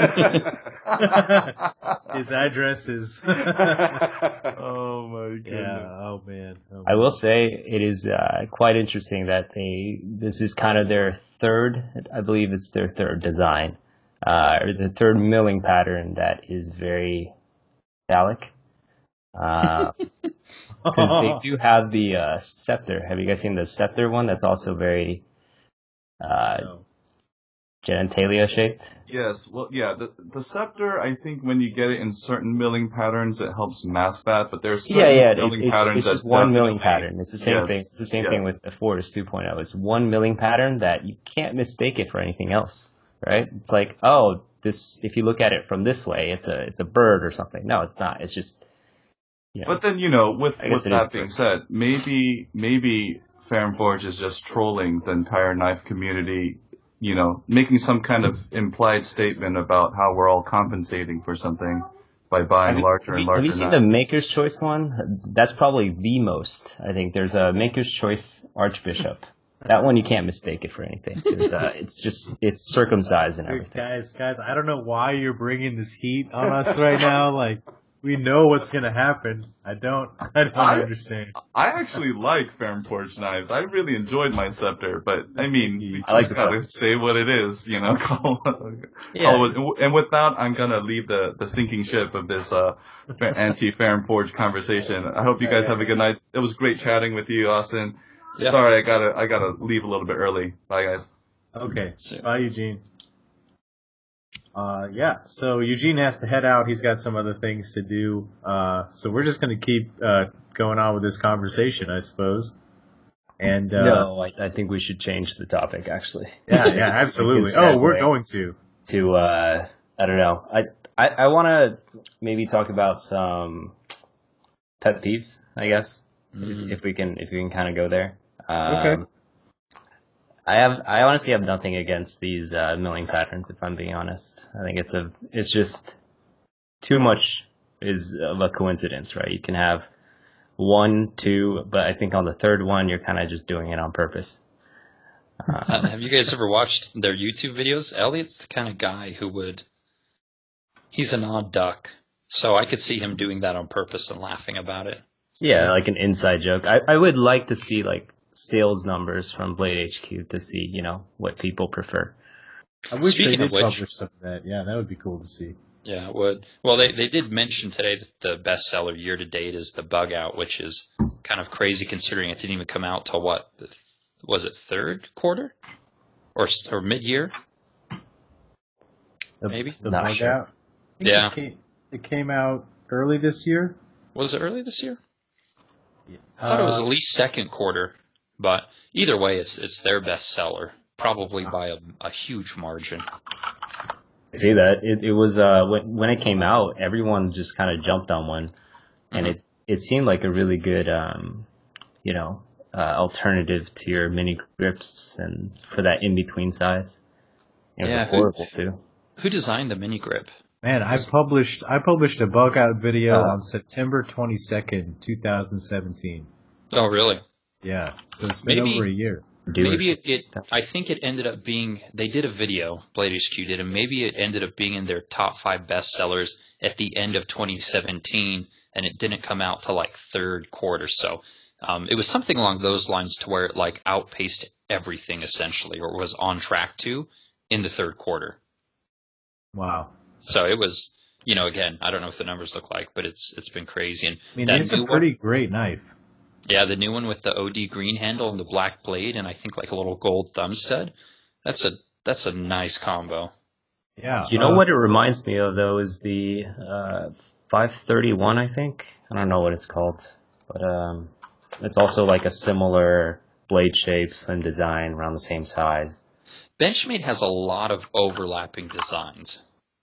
come on. His address is. Oh my goodness. Yeah. Oh man. Oh, I will say it is uh, quite interesting that they this is kind of their third, I believe it's their third design, uh, or the third milling pattern that is very phallic. Because they do have the uh, scepter. Have you guys seen the scepter one? That's also very uh, No. genitalia shaped. Yes, well, yeah, the the scepter, I think when you get it in certain milling patterns, it helps mask that, but there's Yeah, certain yeah. It, milling it's, patterns it's that just one milling definitely- pattern. It's the same Yes, thing. It's the same yes. thing with the Fortis two point oh. It's one milling pattern that you can't mistake it for anything else, right? It's like, oh, this. If you look at it from this way, it's a it's a bird or something. No, it's not. It's just, you know. But then, you know, with, I guess with it is that being said, maybe maybe Farum Forge is just trolling the entire knife community, you know, making some kind of implied statement about how we're all compensating for something by buying Have you- larger have and you- larger Have you seen knives. the Maker's Choice one? That's probably the most. I think there's a Maker's Choice Archbishop. That one you can't mistake it for anything. There's a, it's just it's circumcised and Dude, everything. guys, guys, I don't know why you're bringing this heat on us right now. Like, we know what's gonna happen. I don't. I don't I- understand. I actually like Farum Forge knives. I really enjoyed my scepter, but I mean, you I like just the gotta say what it is, you know. Call, Yeah. call it- and with that, I'm gonna leave the, the sinking ship of this uh, anti-Farum Forge conversation. I hope you guys have a good night. It was great chatting with you, Austin. Yeah. Sorry, I gotta I gotta leave a little bit early. Bye, guys. Okay. So- Bye, Eugene. Uh, yeah. So Eugene has to head out. He's got some other things to do. Uh, so we're just gonna keep uh going on with this conversation, I suppose. And uh, No, I, I think we should change the topic actually. yeah, yeah, absolutely. Good Oh, we're segue. going to. to uh I don't know. I I, I want to maybe talk about some pet peeves, I guess. Mm. if we can if we can kind of go there. Um, Okay. I have I honestly have nothing against these uh, milling patterns. If I'm being honest, I think it's a it's just too much is of a coincidence, right? You can have one, two, but I think on the third one you're kind of just doing it on purpose. Uh, Uh, have you guys ever watched their YouTube videos? Elliot's the kind of guy who would. He's an odd duck, so I could see him doing that on purpose and laughing about it. yeah, like an inside joke. I I would like to see like sales numbers from Blade H Q to see you know what people prefer. I wish Speaking they of did which- publish some of that. Yeah, that would be cool to see. Yeah, it would. Well, they they did mention today that the bestseller year to date is the Bug Out, which is kind of crazy considering it didn't even come out till what was it third quarter or or mid year? The, Maybe? the Not Bug sure. Out. I think Yeah. It came, it came out early this year. Was it early this year? I thought it was Uh, at least second quarter, but either way, it's it's their bestseller, probably by a, a huge margin. I see that it it was uh when when it came out, everyone just kind of jumped on one, and Mhm. it it seemed like a really good um you know uh, alternative to your mini grips and for that in between size. It was Yeah, who- affordable too. Who designed the mini grip? Man, I published I published a Bug Out video Uh, on September twenty-second, twenty seventeen. Oh, really? Yeah, so it's been Maybe- over a year. Maybe it, Dealership. it. I think it ended up being. They did a video. Blade H Q did, and maybe it ended up being in their top five bestsellers at the end of twenty seventeen, and it didn't come out till like third quarter. So um, it was something along those lines to where it like outpaced everything essentially, or was on track to in the third quarter. Wow. So it was. You know, again, I don't know what the numbers look like, but it's it's been crazy. And I mean, that it's a new pretty great knife. Yeah, the new one with the O D green handle and the black blade, and I think like a little gold thumb stud. That's a that's a nice combo. Yeah. You know uh, what it reminds me of though is the uh five thirty-one, I think. I don't know what it's called, but um it's also like a similar blade shape, slim design, around the same size. Benchmade has a lot of overlapping designs.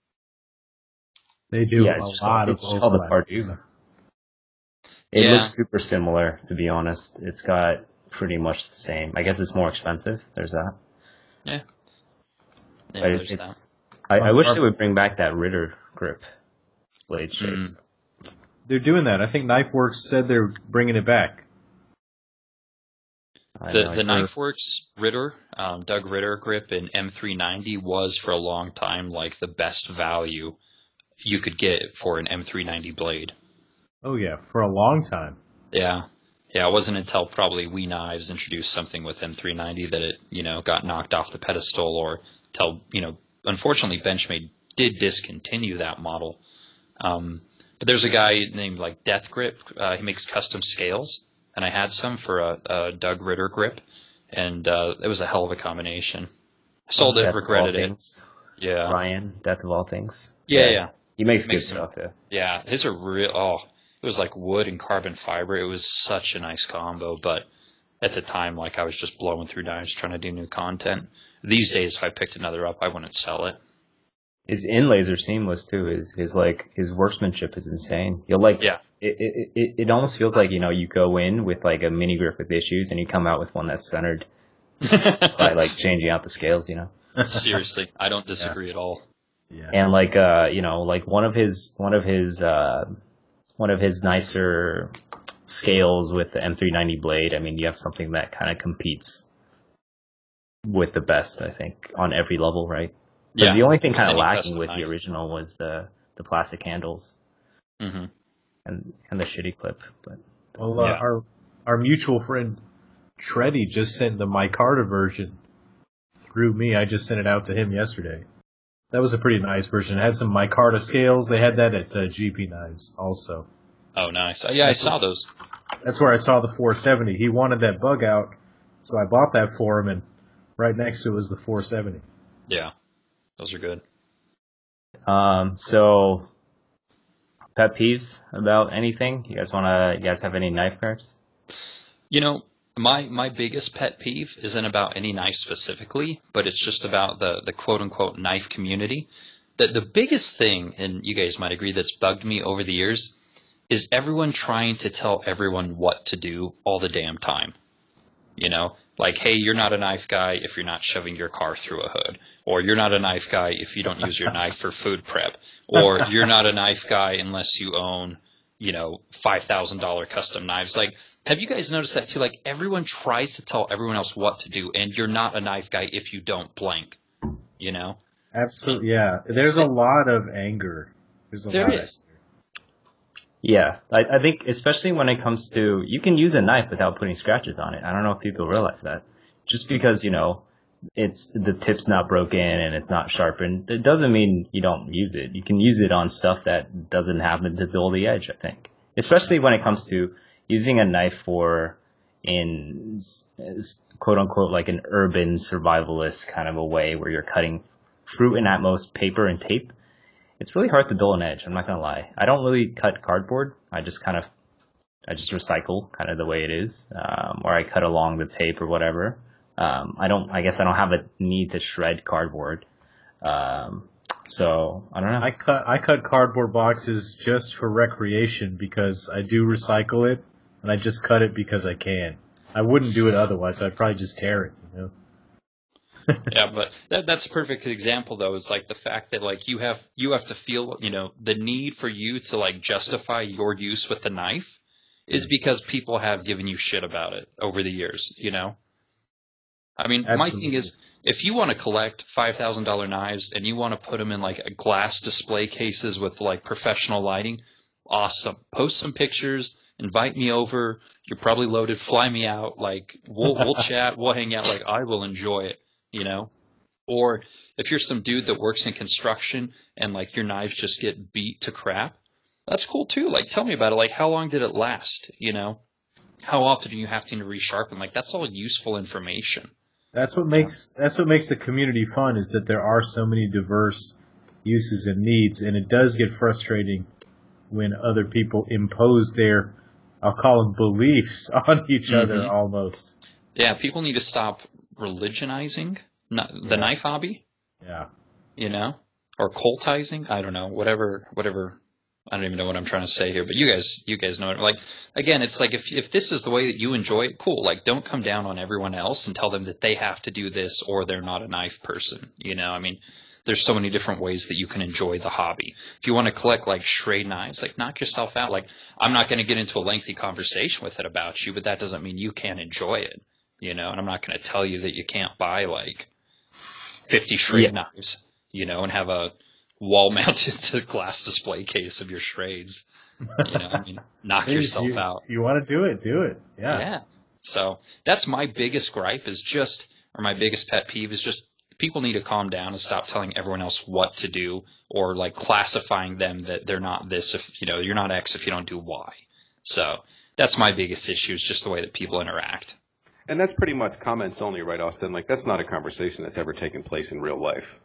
They do Yeah, a it's just lot called- of it's just called the overlap. part two. It Yeah. looks super similar, to be honest. It's got pretty much the same. I guess it's more expensive. There's that. Yeah, But there's it's, I, I wish they would bring back that Ritter grip blade that. shape. Mm. They're doing that. I think KnifeWorks said they're bringing it back. I The know, the I- KnifeWorks Ritter, um, Doug Ritter grip in M three ninety was for a long time like the best value you could get for an M three ninety blade. Oh yeah, for a long time. Yeah. Yeah, it wasn't until probably We Knives introduced something with M three ninety that it, you know, got knocked off the pedestal, or till, you know, unfortunately Benchmade did discontinue that model. Um, but there's a guy named like Death Grip. Uh, he makes custom scales, and I had some for a, a Doug Ritter grip, and uh, it was a hell of a combination. Sold it, Death of regretted All it. Things. Yeah. Ryan, Death of All Things. Yeah, yeah. He makes good Makes some- stuff, yeah. Yeah, his are real. Oh, it was like wood and carbon fiber. It was such a nice combo. But at the time, like I was just blowing through knives trying to do new content. These days, if I picked another up, I wouldn't sell it. His inlays are seamless too. His his like his workmanship is insane. You'll like Yeah. it, it it it almost feels like, you know, you go in with like a mini grip with issues and you come out with one that's centered by like changing out the scales, you know. Seriously, I don't disagree at all. Yeah. And like uh you know, like one of his one of his uh one of his nicer scales with the M three ninety blade, I mean, you have something that kind of competes with the best, I think, on every level, right? Because Yeah. the only thing kind of Any lacking custom with the knife. original was the the plastic handles hmm and and the shitty clip. But Well, uh, Yeah. our our mutual friend Treddy just sent the micarta version through me. I just sent it out to him yesterday. That was a pretty nice version. It had some micarta scales. They had that at uh, G P Knives also. Oh, nice. Uh, yeah, I saw those. That's where I saw the four seventy. He wanted that Bug Out, so I bought that for him, and right next to it was the four seventy. Yeah, those are good. um, so pet peeves about anything? You guys wanna? You guys have any knife grips? You know, my my biggest pet peeve isn't about any knife specifically, but it's just about the the quote unquote knife community. The the biggest thing, and you guys might agree, that's bugged me over the years is everyone trying to tell everyone what to do all the damn time. You know, like, hey, you're not a knife guy if you're not shoving your car through a hood, or you're not a knife guy if you don't use your knife for food prep, or you're not a knife guy unless you own, you know, five thousand dollars custom knives. Like, have you guys noticed that too? Like, everyone tries to tell everyone else what to do, and you're not a knife guy if you don't blank, you know? Absolutely, yeah. There's a lot of anger. There's a There lot is. of Yeah, I, I think especially when it comes to, you can use a knife without putting scratches on it. I don't know if people realize that. Just because, you know, it's, the tip's not broken and it's not sharpened, it doesn't mean you don't use it. You can use it on stuff that doesn't happen to dull the edge, I think. Especially when it comes to using a knife for, in quote unquote, like an urban survivalist kind of a way where you're cutting fruit and at most paper and tape. It's really hard to dull an edge. I'm not going to lie. I don't really cut cardboard. I just kind of, I just recycle kind of the way it is, um, or I cut along the tape or whatever. Um, I don't, I guess I don't have a need to shred cardboard. Um, so I don't know. I cut I cut cardboard boxes just for recreation because I do recycle it, and I just cut it because I can. I wouldn't do it otherwise. I'd probably just tear it, you know. Yeah, but that, that's a perfect example, though, is like the fact that like you have you have to feel, you know, the need for you to like justify your use with the knife is because people have given you shit about it over the years, you know? I mean, Absolutely. my thing is, if you want to collect five thousand dollars knives and you want to put them in like a glass display cases with like professional lighting, awesome. Post some pictures, invite me over. You're probably loaded. Fly me out. Like we'll we'll chat. We'll hang out. Like I will enjoy it. You know, or if you're some dude that works in construction and like your knives just get beat to crap, that's cool too. Like, tell me about it. Like, how long did it last? You know, how often do you have to resharpen? Like, that's all useful information. That's what makes that's what makes the community fun, is that there are so many diverse uses and needs, and it does get frustrating when other people impose their, I'll call them, beliefs on each Mm-hmm. other almost. Yeah, people need to stop religionizing the Yeah. knife hobby, Yeah. you know, or cultizing. I don't know, whatever, whatever. I don't even know what I'm trying to say here, but you guys, you guys know it. Like, again, it's like if if this is the way that you enjoy it, cool. Like, don't come down on everyone else and tell them that they have to do this or they're not a knife person. You know, I mean, there's so many different ways that you can enjoy the hobby. If you want to collect like stray knives, like knock yourself out. Like, I'm not going to get into a lengthy conversation with it about you, but that doesn't mean you can't enjoy it. You know, and I'm not going to tell you that you can't buy like fifty Schrade Yeah. knives, you know, and have a wall-mounted glass display case of your Schrades. You know, I mean, knock Please, yourself you, out. You want to do it, do it. Yeah. Yeah. So that's my biggest gripe is just, or my biggest pet peeve is just people need to calm down and stop telling everyone else what to do or like classifying them that they're not this if, you know, you're not X if you don't do Y. So that's my biggest issue is just the way that people interact. And that's pretty much comments only, right, Austin? Like, that's not a conversation that's ever taken place in real life.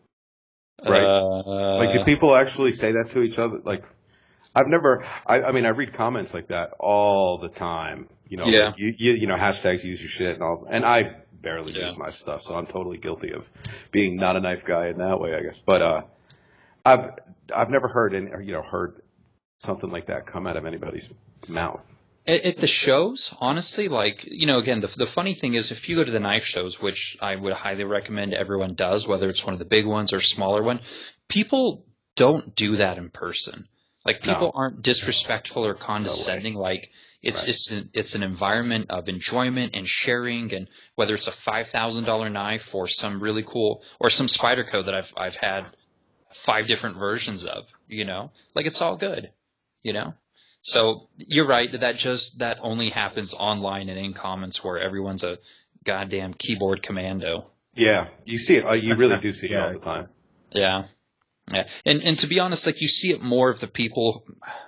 Right? Uh, Like, do people actually say that to each other? Like, I've never, I, I mean, I read comments like that all the time. You know, Yeah. like you, you, you know, hashtags use your shit and all. And I barely Yeah. use my stuff, so I'm totally guilty of being not a knife guy in that way, I guess. But, uh, I've, I've never heard any, or, you know, heard something like that come out of anybody's mouth. At, at the shows, honestly, like, you know, again, the the funny thing is if you go to the knife shows, which I would highly recommend everyone does, whether it's one of the big ones or smaller one, people don't do that in person. Like, people No. aren't disrespectful or condescending. Like, it's Right. it's an, it's an environment of enjoyment and sharing, and whether it's a five thousand dollars knife or some really cool, or some Spyderco that I've I've had five different versions of, you know, like, it's all good, you know? So you're right that that just that only happens online and in comments where everyone's a goddamn keyboard commando. Yeah, you see it. Uh, you really do see it Yeah. all the time. Yeah, yeah. And and to be honest, like, you see it more of the people.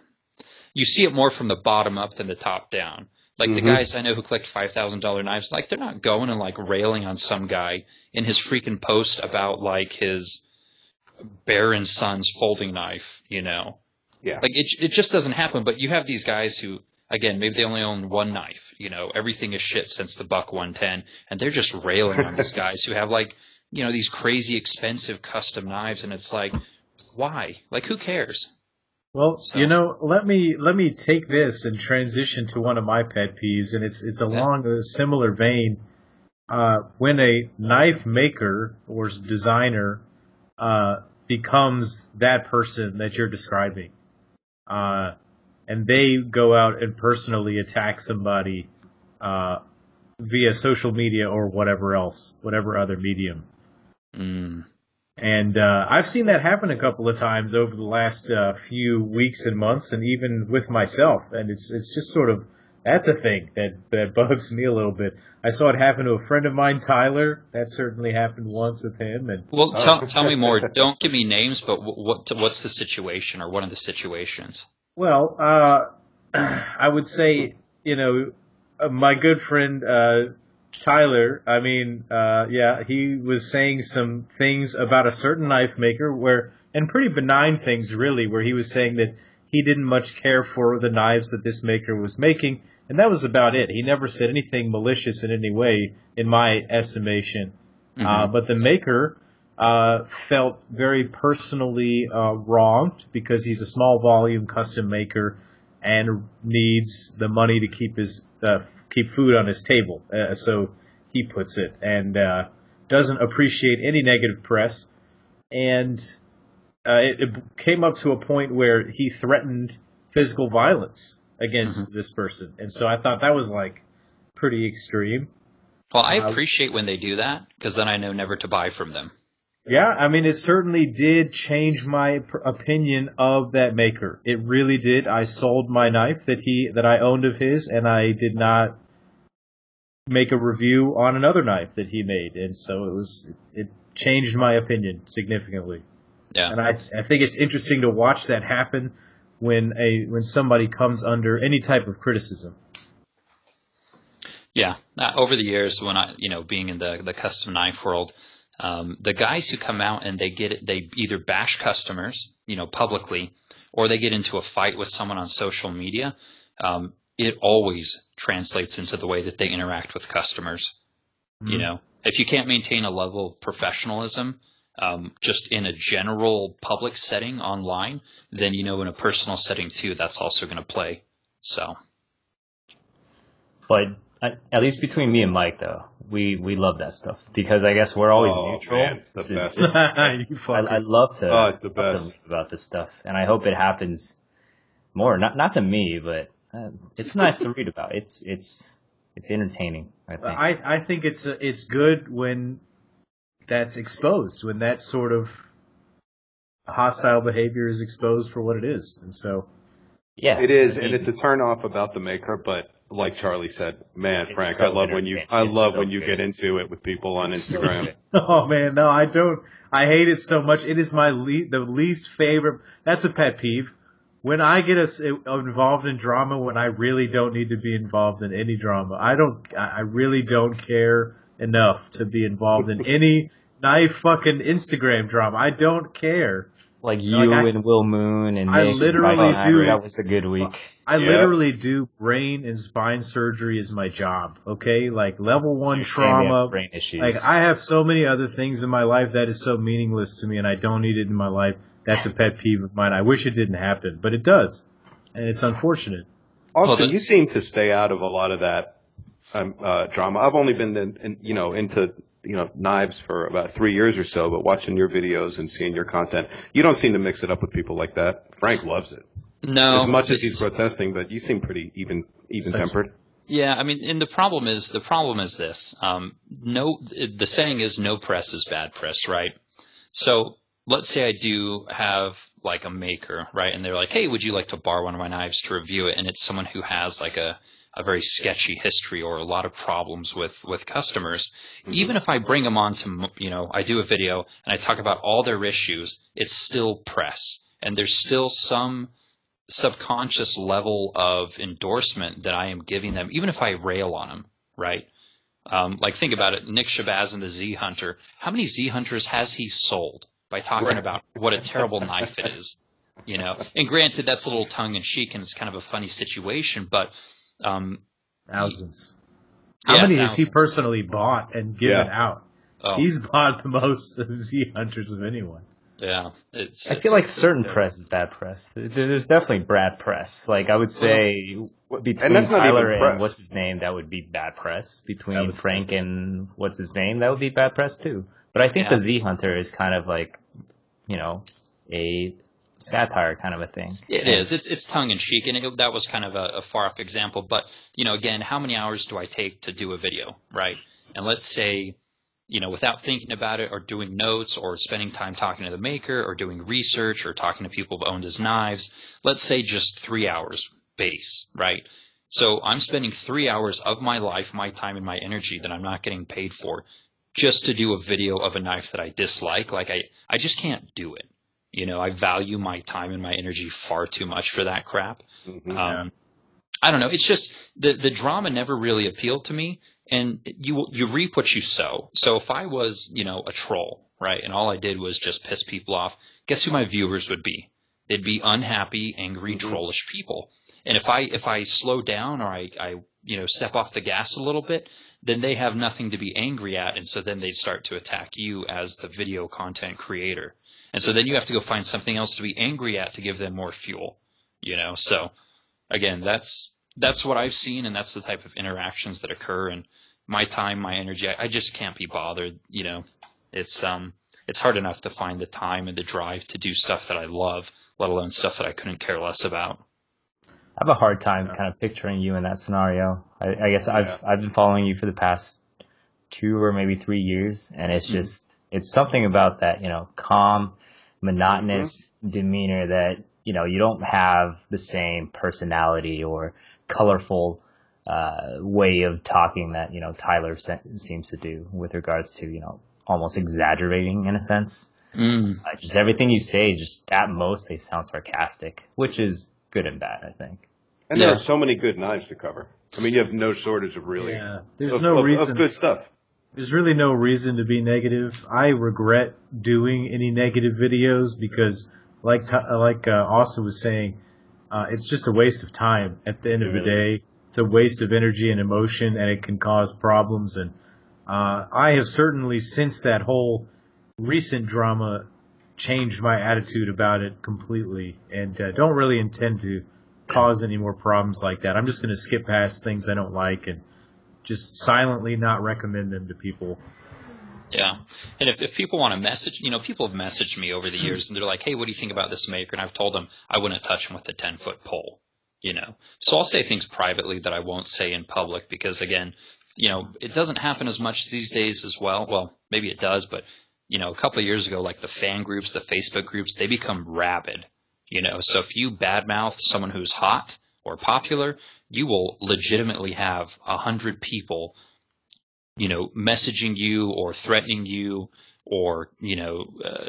You see it more from the bottom up than the top down. Like, Mhm. the guys I know who collect five thousand dollar knives, like, they're not going and like railing on some guy in his freaking post about like his Baron Sons folding knife, you know. Yeah. Like, it it just doesn't happen. But you have these guys who, again, maybe they only own one knife. You know, everything is shit since the Buck one ten, and they're just railing on these guys who have, like, you know, these crazy expensive custom knives, and it's like, why? Like, who cares? Well, So- you know, let me let me take this and transition to one of my pet peeves, and it's it's along a similar vein. Uh, when a knife maker or designer uh, becomes that person that you're describing, uh, and they go out and personally attack somebody uh, via social media or whatever else, whatever other medium. Mm. And uh, I've seen that happen a couple of times over the last uh, few weeks and months, and even with myself. And it's it's just sort of, that's a thing that, that bugs me a little bit. I saw it happen to a friend of mine, Tyler. That certainly happened once with him. And Well, tell, tell me more. Don't give me names, but what, what what's the situation or one of the situations? Well, uh, I would say, you know, uh, my good friend uh, Tyler, I mean, uh, yeah, he was saying some things about a certain knife maker where, and pretty benign things really, where he was saying that he didn't much care for the knives that this maker was making, and that was about it. He never said anything malicious in any way, in my estimation. Mm-hmm. Uh, but the maker uh, felt very personally uh, wronged because he's a small volume custom maker and needs the money to keep his uh, keep food on his table, uh, so he puts it, and uh, doesn't appreciate any negative press. And uh, it, it came up to a point where he threatened physical violence against Mm-hmm. this person, and so I thought that was like pretty extreme. Well, I Uh, appreciate when they do that because then I know never to buy from them. Yeah, I mean, it certainly did change my pr- opinion of that maker. It really did. I sold my knife that he that I owned of his, and I did not make a review on another knife that he made, and so it was it changed my opinion significantly. Yeah. And I I think it's interesting to watch that happen when a when somebody comes under any type of criticism. Yeah. Uh, over the years, when I, you know, being in the the custom knife world, um, the guys who come out and they get it, they either bash customers, you know, publicly, or they get into a fight with someone on social media. Um, it always translates into the way that they interact with customers. You know, if you can't maintain a level of professionalism, um, just in a general public setting online, then, you know, in a personal setting too, that's also going to play. So. But I, at least between me and Mike, though, we, we love that stuff because I guess we're always Oh, neutral. man, it's the It's- best. it's- You I, fuckers. I love to Oh, it's the love to best. read about this stuff, and I hope it happens more. Not not to me, but uh, it's nice to read about. It's it's it's entertaining. I think. I, I think it's uh it's good when that's exposed, when that sort of hostile behavior is exposed for what it is, and so yeah, It is, I and mean, it's a turn off about the maker, but like Charlie said, man, It's Frank, so I love when you, entertaining. I It's love so when you good. get into it with people on it's so Instagram. good. oh man, no, I don't. I hate it so much. It is my le- the least favorite. That's a pet peeve. When I get us involved in drama, when I really don't need to be involved in any drama, I don't. I I really don't care enough to be involved in any knife fucking Instagram drama. I don't care. Like you Like, I- and Will Moon and I Nick literally and Mike, do- That was a good week. I Yeah. literally do brain and spine surgery as my job. Okay, like level one You're saying they have trauma. brain issues. Like I have so many other things in my life that is so meaningless to me, and I don't need it in my life. That's a pet peeve of mine. I wish it didn't happen, but it does, and it's unfortunate. Austin, Well, the- you seem to stay out of a lot of that um, uh, drama. I've only been, in, in, you know, into you know knives for about three years or so, but watching your videos and seeing your content, you don't seem to mix it up with people like that. Frank loves it No. as much as he's protesting, but you seem pretty even even tempered. Yeah, I mean, and the problem is the problem is this. Um, no, the saying is no press is bad press, right? So let's say I do have like a maker, right, and they're like, "Hey, would you like to borrow one of my knives to review it?" And it's someone who has like a a very sketchy history or a lot of problems with with customers. Mm-hmm. Even if I bring them on to, you know, I do a video and I talk about all their issues, it's still press, and there's still some subconscious level of endorsement that I am giving them, even if I rail on them, right? Um, like think about it, Nick Shabazz and the Z Hunter. How many Z Hunters has he sold by talking Right. about what a terrible knife it is? You know, and granted that's a little tongue in cheek and it's kind of a funny situation, but um, Thousands. How yeah, many has he thousands. personally bought and given Yeah. out? Oh. He's bought the most of Z Hunters of anyone. Yeah, it's. I it's, feel like certain press is bad press. There- There's definitely bad press. Like I would say Well, between and that's not Tyler even and press. what's his name, that would be bad press. That Between was Frank and what's his name, that would be bad press too. But I think Yeah. the Z Hunter is kind of like, you know, a satire kind of a thing. It is. It's it's tongue in cheek, and it, that was kind of a, a far off example. But you know, again, how many hours do I take to do a video, right? And let's say, you know, without thinking about it, or doing notes, or spending time talking to the maker, or doing research, or talking to people who've owned his knives. Let's say just three hours base, right? So I'm spending three hours of my life, my time, and my energy that I'm not getting paid for, just to do a video of a knife that I dislike. Like I, I just can't do it. You know, I value my time and my energy far too much for that crap. Mhm. Um, I don't know. It's just the the drama never really appealed to me, and you you reap what you sow. So if I was, you know, a troll, right, and all I did was just piss people off, guess who my viewers would be? They'd be unhappy, angry, Mhm. trollish people. And if I if I slow down, or I, I you know step off the gas a little bit, then they have nothing to be angry at, and so then they start to attack you as the video content creator. And so then you have to go find something else to be angry at to give them more fuel, you know? So again, that's, that's what I've seen, and that's the type of interactions that occur. And my time, my energy, I, I just can't be bothered, you know? It's, um, it's hard enough to find the time and the drive to do stuff that I love, let alone stuff that I couldn't care less about. I have a hard time kind of picturing you in that scenario. I, I guess I've Yeah. I've been following you for the past two or maybe three years, and it's just it's something about that, you know, calm, monotonous demeanor that, you know, you don't have the same personality or colorful uh, way of talking that, you know, Tyler se- seems to do with regards to, you know, almost exaggerating in a sense. Mm. Uh, just everything you say, just at most they sound sarcastic, which is good and bad, I think. And Yeah. there are so many good knives to cover. I mean, you have no shortage of really Yeah, there's of, no of, reason. of good stuff. There's really no reason to be negative. I regret doing any negative videos because, like T- like uh, Austin was saying, uh, it's just a waste of time. At the end of It the really day, it's a waste of energy and emotion, and it can cause problems. And uh, I have certainly, since that whole recent drama, changed my attitude about it completely, and uh, don't really intend to cause any more problems like that. I'm just going to skip past things I don't like and just silently not recommend them to people. Yeah. And if, if people want to message, you know, people have messaged me over the years, and they're like, hey, what do you think about this maker? And I've told them I wouldn't touch him with a ten-foot pole, you know. So I'll say things privately that I won't say in public because, again, you know, it doesn't happen as much these days as well. Well, maybe it does, but, you know, a couple of years ago, like the fan groups, the Facebook groups, they become rabid, you know. So if you badmouth someone who's hot or popular, you will legitimately have a hundred people, you know, messaging you or threatening you or, you know, uh,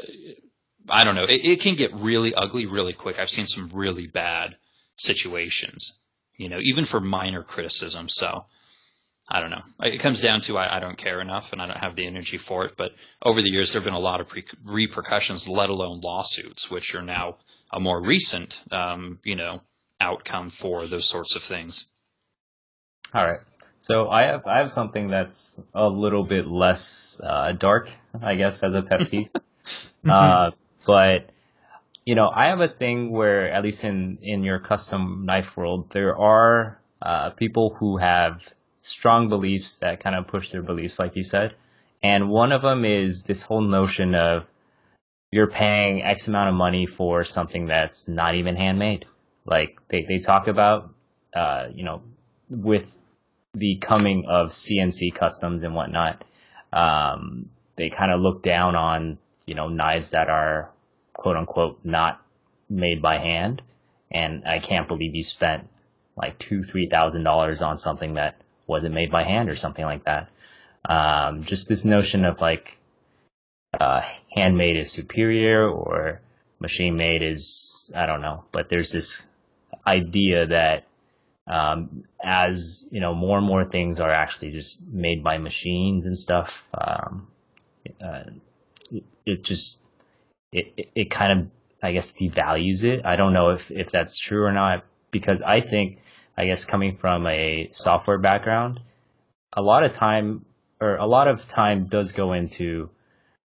I don't know. It, it can get really ugly really quick. I've seen some really bad situations, you know, even for minor criticism. So I don't know. It comes down to I, I don't care enough and I don't have the energy for it. But over the years, there have been a lot of pre- repercussions, let alone lawsuits, which are now a more recent, um, you know, outcome for those sorts of things. All right. So I have I have something that's a little bit less uh, dark, I guess, as a pet peeve. uh, but you know, I have a thing where, at least in in your custom knife world, there are uh, people who have strong beliefs that kind of push their beliefs, like you said. And one of them is this whole notion of you're paying X amount of money for something that's not even handmade. Like they they talk about, uh, you know, with the coming of C N C customs and whatnot, um, they kind of look down on, you know, knives that are quote unquote not made by hand. And I can't believe you spent like two, three thousand dollars on something that wasn't made by hand or something like that. Um, just this notion of like, uh, handmade is superior or machine made is, I don't know, but there's this idea that, Um, as you know, more and more things are actually just made by machines and stuff. Um, uh, it, it just, it, it, it kind of, I guess, devalues it. I don't know if, if that's true or not, because I think, I guess, coming from a software background, a lot of time, or a lot of time does go into,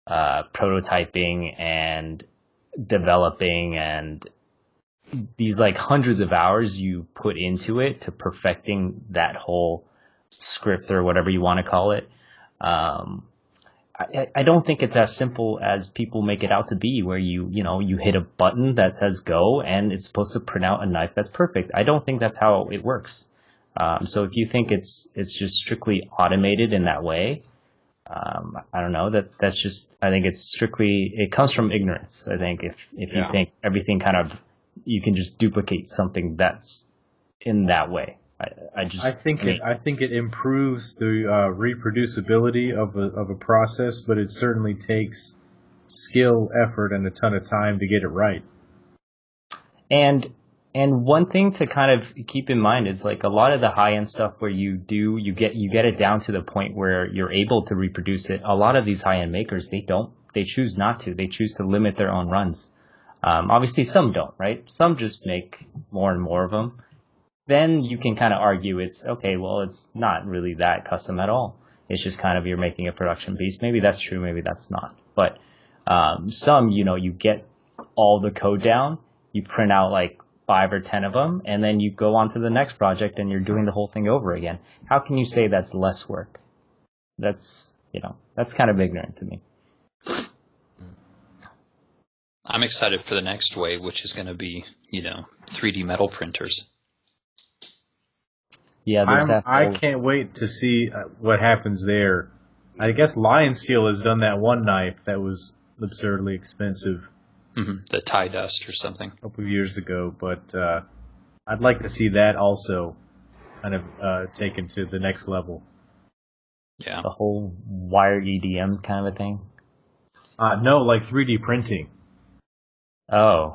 uh, prototyping and developing and these like hundreds of hours you put into it to perfecting that whole script or whatever you want to call it. Um, I, I don't think it's as simple as people make it out to be, where you, you know, you hit a button that says go and it's supposed to print out a knife that's perfect. I don't think that's how it works. Um, so if you think it's, it's just strictly automated in that way, um, I don't know, that that's just, I think it's strictly, it comes from ignorance. I think if, if you Yeah. think everything kind of, you can just duplicate something that's in that way. I, I just, I think I mean, it. I think it improves the uh, reproducibility of a of a process, but it certainly takes skill, effort, and a ton of time to get it right. And and one thing to kind of keep in mind is like a lot of the high end stuff where you do you get you get it down to the point where you're able to reproduce it. A lot of these high end makers, they don't they choose not to. They choose to limit their own runs. Um, obviously, some don't, right? Some just make more and more of them. Then you can kind of argue it's okay. Well, it's not really that custom at all. It's just kind of you're making a production piece. Maybe that's true. Maybe that's not. But um, some, you know, you get all the code down. You print out like five or ten of them, and then you go on to the next project and you're doing the whole thing over again. How can you say that's less work? That's, you know, that's kind of ignorant to me. I'm excited for the next wave, which is going to be, you know, three D metal printers. Yeah, there's I'm, that I whole- can't wait to see uh, what happens there. I guess Lion Steel has done that one knife that was absurdly expensive hmm The tie dust or something. a couple of years ago, but uh, I'd like to see that also kind of uh, taken to the next level. Yeah. the whole wired E D M kind of a thing. Uh, no, like three D printing. Oh,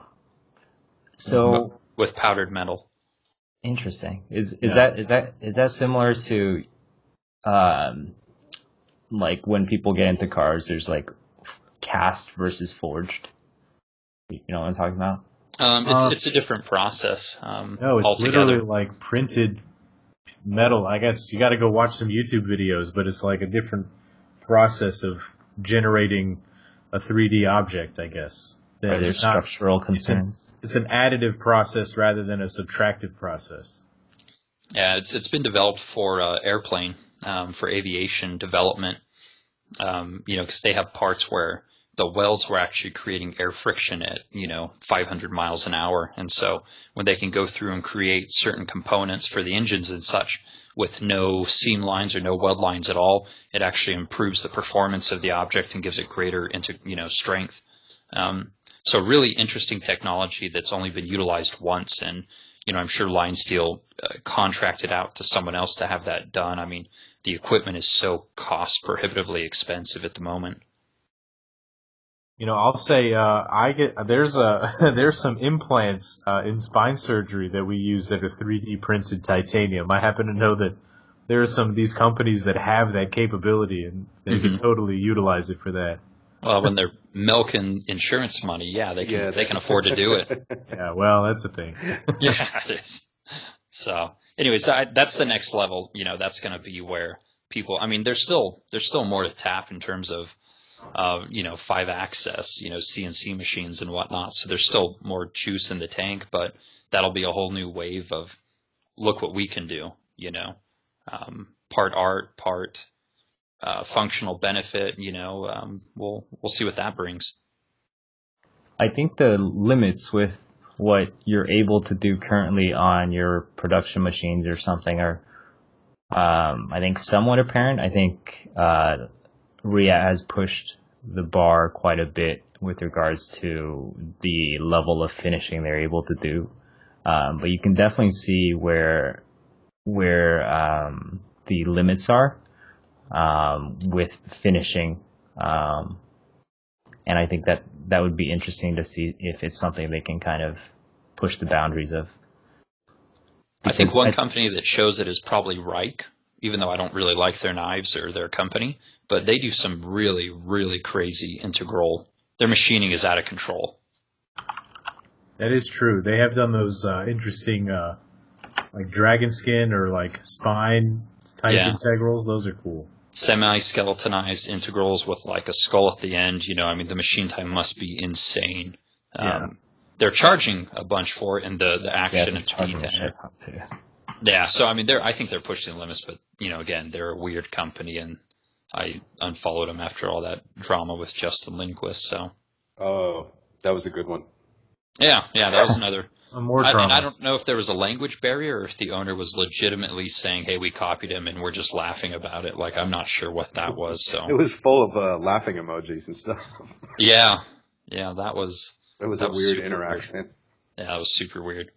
so With powdered metal. interesting. Is is Yeah. that is that is that similar to, um, like when people get into cars? There's like cast versus forged. You know what I'm talking about? Um, it's Uh, it's a different process. Um, No, it's altogether. literally like printed metal. I guess you got to go watch some YouTube videos, but it's like a different process of generating a three D object, I guess. That Are there it's not- structural it's an, concerns? it's an additive process rather than a subtractive process. Yeah, it's it's been developed for uh, airplane, um, for aviation development. Um, you know, because they have parts where the welds were actually creating air friction at, you know, five hundred miles an hour, and so when they can go through and create certain components for the engines and such with no seam lines or no weld lines at all, it actually improves the performance of the object and gives it greater into you know strength. Um, so really interesting technology that's only been utilized once, and you know I'm sure Lion Steel uh, contracted out to someone else to have that done. I mean, the equipment is so cost prohibitively expensive at the moment. You know, I'll say uh, I get there's a there's some implants uh, in spine surgery that we use that are three D printed titanium. I happen to know that there are some of these companies that have that capability, and they Mhm. could totally utilize it for that. Well, when they're milking insurance money, yeah, they can Yeah, they can afford to do it. Yeah, well, that's the thing. Yeah, it is. So, anyways, that, that's the next level. You know, that's going to be where people. I mean, there's still there's still more to tap in terms of, uh, you know, five axis, you know, C N C machines and whatnot. So there's still more juice in the tank, but that'll be a whole new wave of look what we can do. You know, um, part art, part uh, functional benefit. You know, um, we'll we'll see what that brings. I think the limits with what you're able to do currently on your production machines or something are, um, I think, somewhat apparent. I think uh, R I A has pushed the bar quite a bit with regards to the level of finishing they're able to do. Um, but you can definitely see where where um, the limits are um, with finishing. Um, and I think that that would be interesting to see if it's something they can kind of push the boundaries of. I think Because one I- company that shows it is probably Reich, even though I don't really like their knives or their company, but they do some really, really crazy integral. Their machining is out of control. That is true. They have done those uh, interesting, uh, like dragon skin or like spine type Yeah. integrals. Those are cool. semi-skeletonized integrals with like a skull at the end. You know, I mean, the machine time must be insane. Yeah. Um, they're charging a bunch for it, and the, the action Yeah, and speed. charging shit And, too. yeah, so I mean, they're I think they're pushing the limits, but you know, again, they're a weird company, and I unfollowed them after all that drama with Justin Lindquist. So Oh, that was a good one. yeah, yeah, that was another. Uh, More I, drama. and I don't know if there was a language barrier or if the owner was legitimately saying, "Hey, we copied him and we're just laughing about it." Like, I'm not sure what that was. So It was full of uh, laughing emojis and stuff. yeah, yeah, that was It was That a was weird super interaction. yeah, that was super weird.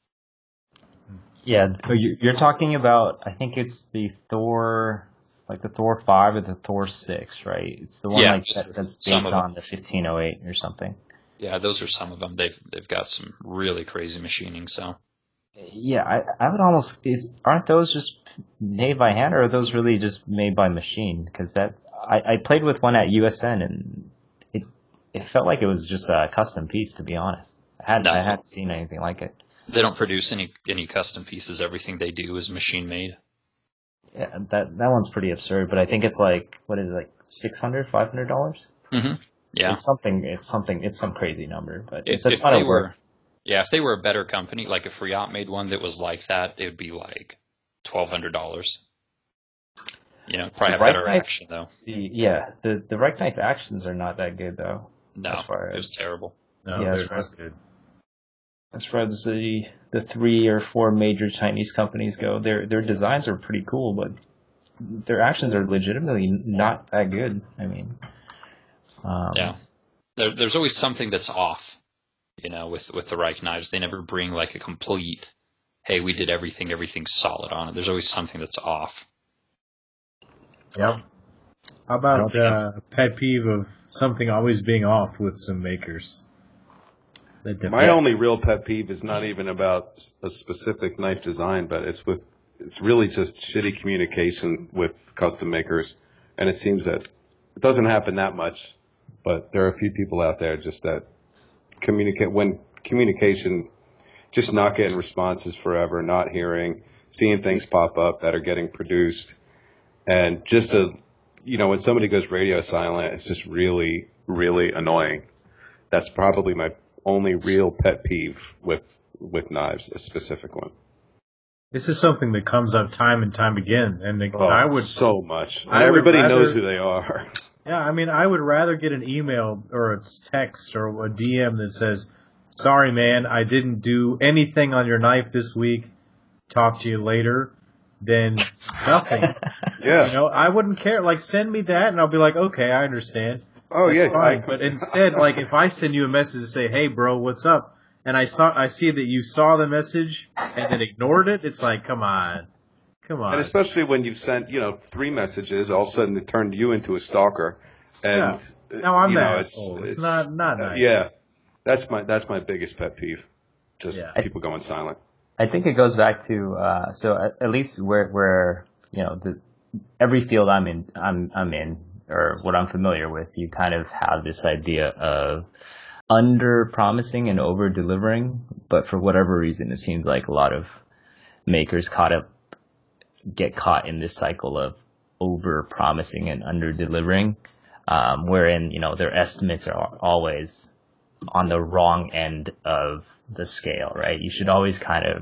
Yeah, so you- you're talking about, I think it's the Thor, it's like the Thor five or the Thor six, right? It's the one Yeah, like just that, that's some based of them. on the fifteen oh eight or something. Yeah, those are some of them. They've they've got some really crazy machining. So Yeah, I, I would almost, is, aren't those just made by hand or are those really just made by machine? Because that, I, I played with one at U S N and it it felt like it was just a custom piece, to be honest. I hadn't, No. I hadn't seen anything like it. they don't produce any any custom pieces. Everything they do is machine made. Yeah, that that one's pretty absurd, but I think it's like, what is it, like six hundred dollars, five hundred dollars? Mm-hmm. Yeah. It's something, it's something, it's some crazy number, but If, it's a if ton they of work. were, yeah, if they were a better company, like if Riot made one that was like that, it would be like twelve hundred dollars. You know, probably have Right better knife- action though. The, yeah, the, the Reich Knife actions are not that good though. No, as far it was as- terrible. No, Yeah, they're it's not rough. good. As far as the the three or four major Chinese companies go, their their designs are pretty cool, but their actions are legitimately not that good. I mean, um, Yeah, there, there's always something that's off. You know, with with the Reich knives, they never bring like a complete. Hey, we did everything. Everything's solid on it. There's always something that's off. Yep. How about uh, pet peeve of something always being off with some makers? That def- My only real pet peeve is not even about a specific knife design, but it's with it's really just shitty communication with custom makers, and it seems that it doesn't happen that much, but there are a few people out there just that communicate when communication, just not getting responses forever, not hearing, seeing things pop up that are getting produced, and just a you know when somebody goes radio silent, it's just really really annoying. That's probably my only real pet peeve with with knives, a specific one. This is something that comes up time and time again, and the, Oh, I would so much. And I would everybody rather- knows who they are. Yeah, I mean, I would rather get an email or a text or a D M that says, "Sorry, man, I didn't do anything on your knife this week. Talk to you later," than nothing. Yeah. You know, I wouldn't care. Like, send me that, and I'll be like, "Okay, I understand." Oh That's yeah. fine. I- But instead, like, if I send you a message to say, "Hey, bro, what's up?" and I saw, I see that you saw the message and then ignored it, it's like, come on, come on. and especially when you've sent, you know, three messages, all of a sudden it turned you into a stalker. And uh, Now I'm you the know, asshole. It's not- not uh, nice. yeah. That's my that's my biggest pet peeve. Just Yeah. people going silent. I think it goes back to uh, so at, at least where where you know the every field I'm in I'm I'm in or what I'm familiar with, you kind of have this idea of under promising and over delivering, but for whatever reason it seems like a lot of makers caught up get caught in this cycle of over promising and under delivering, um, wherein you know their estimates are always on the wrong end of the scale, right? You should always kind of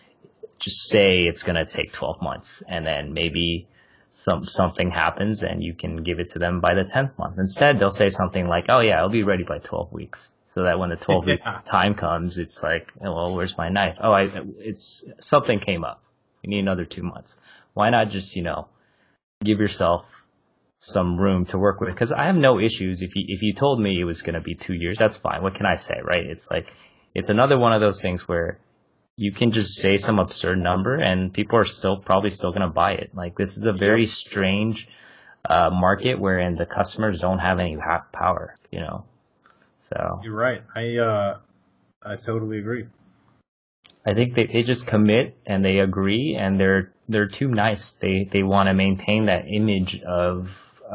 just say it's going to take twelve months and then maybe some something happens and you can give it to them by the tenth month. Instead, they'll say something like, oh yeah, it'll be ready by twelve weeks. So that when the twelve week Yeah. time comes, it's like, oh, well, where's my knife? Oh, I, it's something came up. You need another two months. Why not just, you know, give yourself some room to work with? Because I have no issues. If you, if you told me it was going to be two years, that's fine. What can I say, right? It's like, it's another one of those things where you can just say some absurd number and people are still probably still going to buy it. Like this is a very strange uh, market wherein the customers don't have any ha- power, you know? So You're right. I uh, I totally agree. I think they, they just commit and they agree and they're they're too nice. They they want to maintain that image of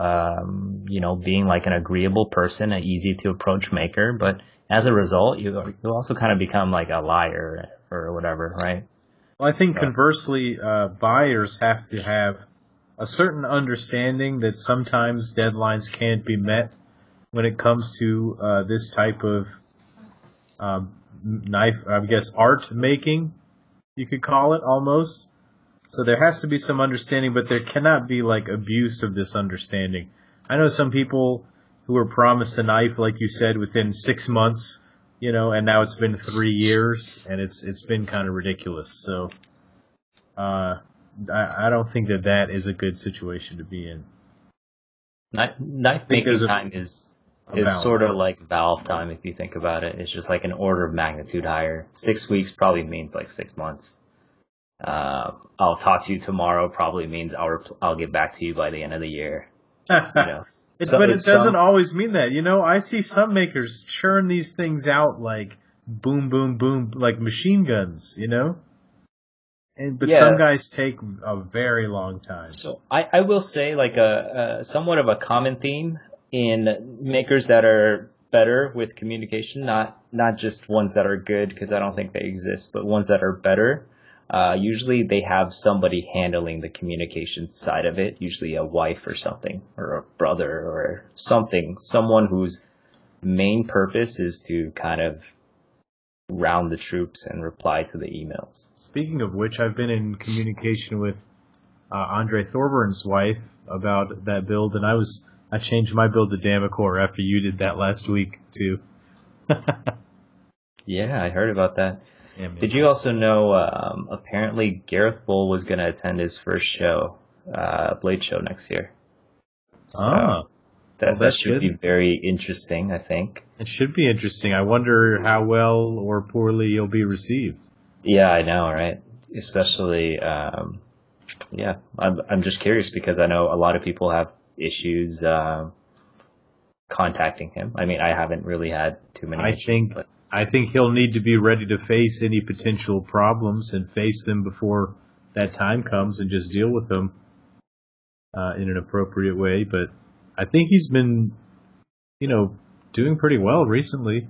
um, you know being like an agreeable person, an easy to approach maker. But as a result, you you also kind of become like a liar or whatever, right? Well, I think conversely, uh, buyers have to have a certain understanding that sometimes deadlines can't be met when it comes to uh, this type of um, knife, I guess, art making, you could call it almost. So there has to be some understanding, but there cannot be like abuse of this understanding. I know some people who were promised a knife, like you said, within six months, you know, and now it's been three years, and it's it's been kind of ridiculous. So uh, I, I don't think that that is a good situation to be in. Knife, knife making time is is sort of like valve time if you think about it. It's just like an order of magnitude higher. Six weeks probably means like six months. Uh, I'll talk to you tomorrow probably means I'll I'll get back to you by the end of the year. You know. It's, so but it doesn't some, always mean that. You know, I see some makers churn these things out like boom, boom, boom, like machine guns, you know? And But yeah. some guys take a very long time. So I, I will say like a, a somewhat of a common theme in makers that are better with communication, not, not just ones that are good because I don't think they exist, but ones that are better. Uh, usually they have somebody handling the communication side of it, usually a wife or something, or a brother or something, someone whose main purpose is to kind of round the troops and reply to the emails. Speaking of which, I've been in communication with uh, Andre Thorburns' wife about that build, and I was I changed my build to Damacor after you did that last week, too. Yeah, I heard about that. Yeah, Did you also know, um, apparently Gareth Bull was going to attend his first show, uh, Blade Show next year. So ah, that, well, that should good. be very interesting, I think. It should be interesting. I wonder how well or poorly you'll be received. Yeah, I know, right? Especially, um, yeah, I'm, I'm just curious because I know a lot of people have issues, uh, contacting him. I mean, I haven't really had too many I issues, think, but I think he'll need to be ready to face any potential problems and face them before that time comes and just deal with them uh, in an appropriate way. But I think he's been, you know, doing pretty well recently.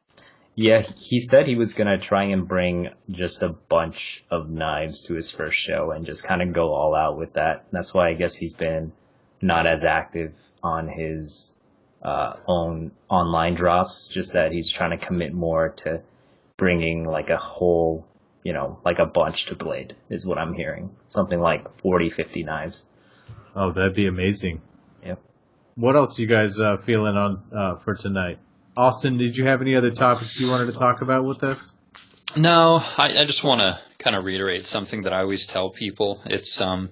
yeah, he said he was going to try and bring just a bunch of knives to his first show and just kind of go all out with that. That's why I guess he's been not as active on his uh, own online drops, just that he's trying to commit more to bringing like a whole, you know, like a bunch to Blade is what I'm hearing. Something like forty, fifty knives. Oh, that'd be amazing. Yep. What else you guys uh, feeling on uh, for tonight? Austin, did you have any other topics you wanted to talk about with us? No, I, I just want to kind of reiterate something that I always tell people. It's um,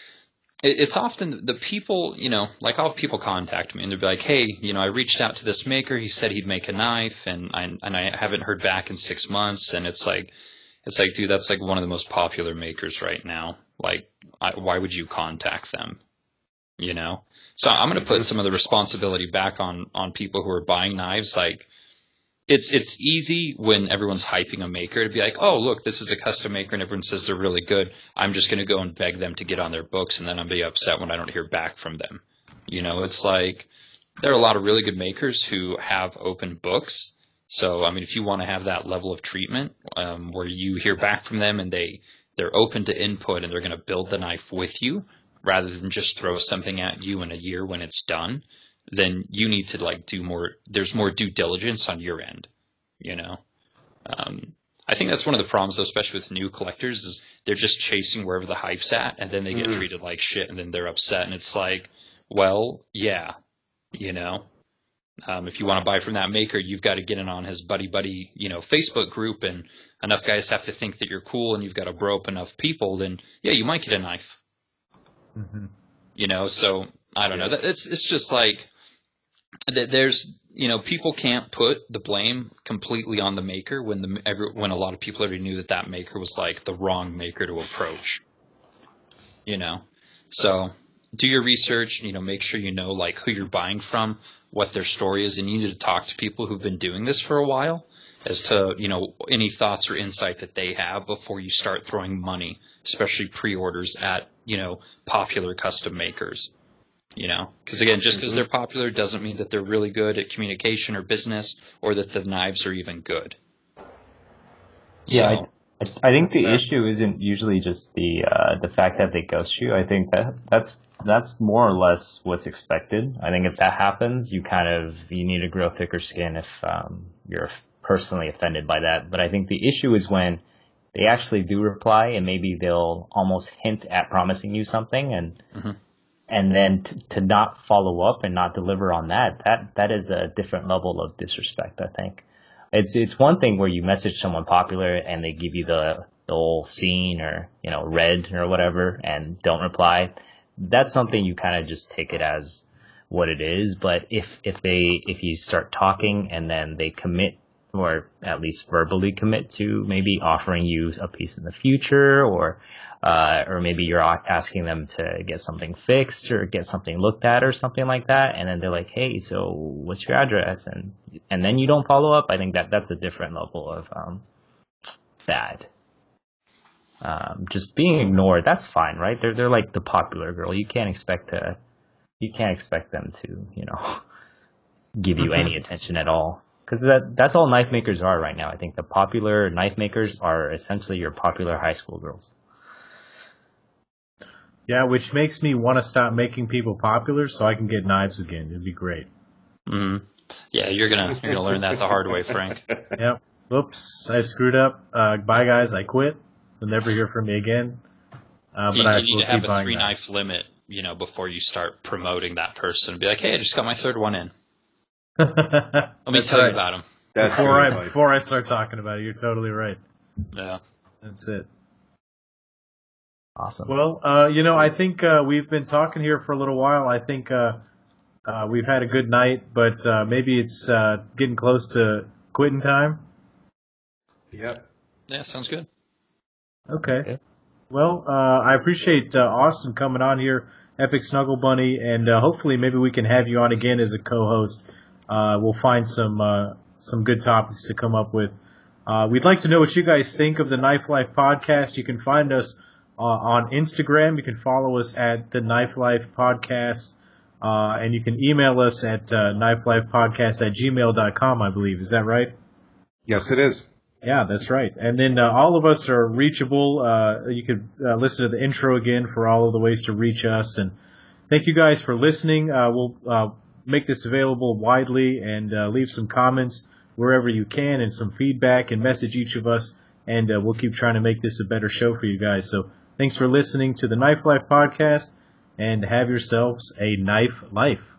it, it's often the people, you know, like I'll have people contact me and they'll be like, hey, you know, I reached out to this maker. He said he'd make a knife, and I and I haven't heard back in six months. And it's like, it's like, dude, that's like one of the most popular makers right now. Like, I, why would you contact them? You know. So I'm going to put some of the responsibility back on, on people who are buying knives. Like, it's it's easy when everyone's hyping a maker to be like, oh, look, this is a custom maker and everyone says they're really good. I'm just going to go and beg them to get on their books, and then I'll be upset when I don't hear back from them. You know, it's like there are a lot of really good makers who have open books. So, I mean, if you want to have that level of treatment um, where you hear back from them and they, they're open to input and they're going to build the knife with you, rather than just throw something at you in a year when it's done, then you need to like do more. There's more due diligence on your end, you know. Um, I think that's one of the problems, especially with new collectors, is they're just chasing wherever the hype's at, and then they get mm-hmm. treated like shit, and then they're upset, and it's like, well, yeah, you know. Um, if you want to buy from that maker, you've got to get in on his buddy buddy, you know, Facebook group, and enough guys have to think that you're cool, and you've got to bro up enough people, then yeah, you might get a knife. Mm-hmm. You know, so I don't know. It's it's just like there's you know people can't put the blame completely on the maker when the every, when a lot of people already knew that that maker was like the wrong maker to approach. You know, so do your research. You know, make sure you know like who you're buying from, what their story is, and you need to talk to people who've been doing this for a while as to you know any thoughts or insight that they have before you start throwing money, especially pre-orders at you know popular custom makers. You know, because again, just because they're popular doesn't mean that they're really good at communication or business, or that the knives are even good. Yeah, So, I, I think the Fair. issue isn't usually just the uh, the fact that they ghost you. I think that that's that's more or less what's expected. I think if that happens, you kind of you need to grow thicker skin if um, you're personally offended by that. But I think the issue is when they actually do reply and maybe they'll almost hint at promising you something and Mhm. and then t- to not follow up and not deliver on that, that that is a different level of disrespect, I think. It's it's one thing where you message someone popular and they give you the the whole scene or, you know, red or whatever and don't reply. That's something you kind of just take it as what it is. But if if they if you start talking and then they commit, or at least verbally commit to maybe offering you a piece in the future, or uh, or maybe you're a- asking them to get something fixed or get something looked at or something like that, and then they're like, "Hey, so what's your address?" and and then you don't follow up. I think that that's a different level of um, bad. Um, just being ignored, that's fine, right? They're they're like the popular girl. You can't expect to you can't expect them to, you know, give you any attention at all. Because that, that's all knife makers are right now. I think the popular knife makers are essentially your popular high school girls. Yeah, which makes me want to stop making people popular so I can get knives again. It'd be great. Mhm. Yeah, you're gonna you're gonna learn that the hard way, Frank. Yep. Whoops, I screwed up. Uh, bye, guys. I quit. You'll never hear from me again. Uh, but you, I you need will to have keep a buying three knives. knife limit, you know, before you start promoting that person. Be like, hey, I just got my third one in. Let Let me tell you about him. That's before good I advice. before I start talking about it. You're totally right. Yeah. That's it. Awesome. Well, uh, you know, I think uh, we've been talking here for a little while. I think uh, uh, we've had a good night, but uh, maybe it's uh, getting close to quitting time. Yep. Yeah, sounds good. Okay. Okay. Well, uh, I appreciate uh, Austin coming on here, Epic Snuggle Bunny, and uh, hopefully maybe we can have you on again as a co-host. Uh, we'll find some uh, some good topics to come up with. Uh, we'd like to know what you guys think of the Knife Life podcast. You can find us uh, on Instagram. You can follow us at the Knife Life Podcast, uh, and you can email us at uh, knifelifepodcast at gmail dot com, I believe. Is that right? Yes, it is. Yeah, that's right. And then uh, all of us are reachable. Uh, you could uh, listen to the intro again for all of the ways to reach us. And thank you guys for listening. Uh, we'll uh, make this available widely, and uh, leave some comments wherever you can and some feedback, and message each of us. And uh, we'll keep trying to make this a better show for you guys. So thanks for listening to the Knife Life podcast, and have yourselves a knife life.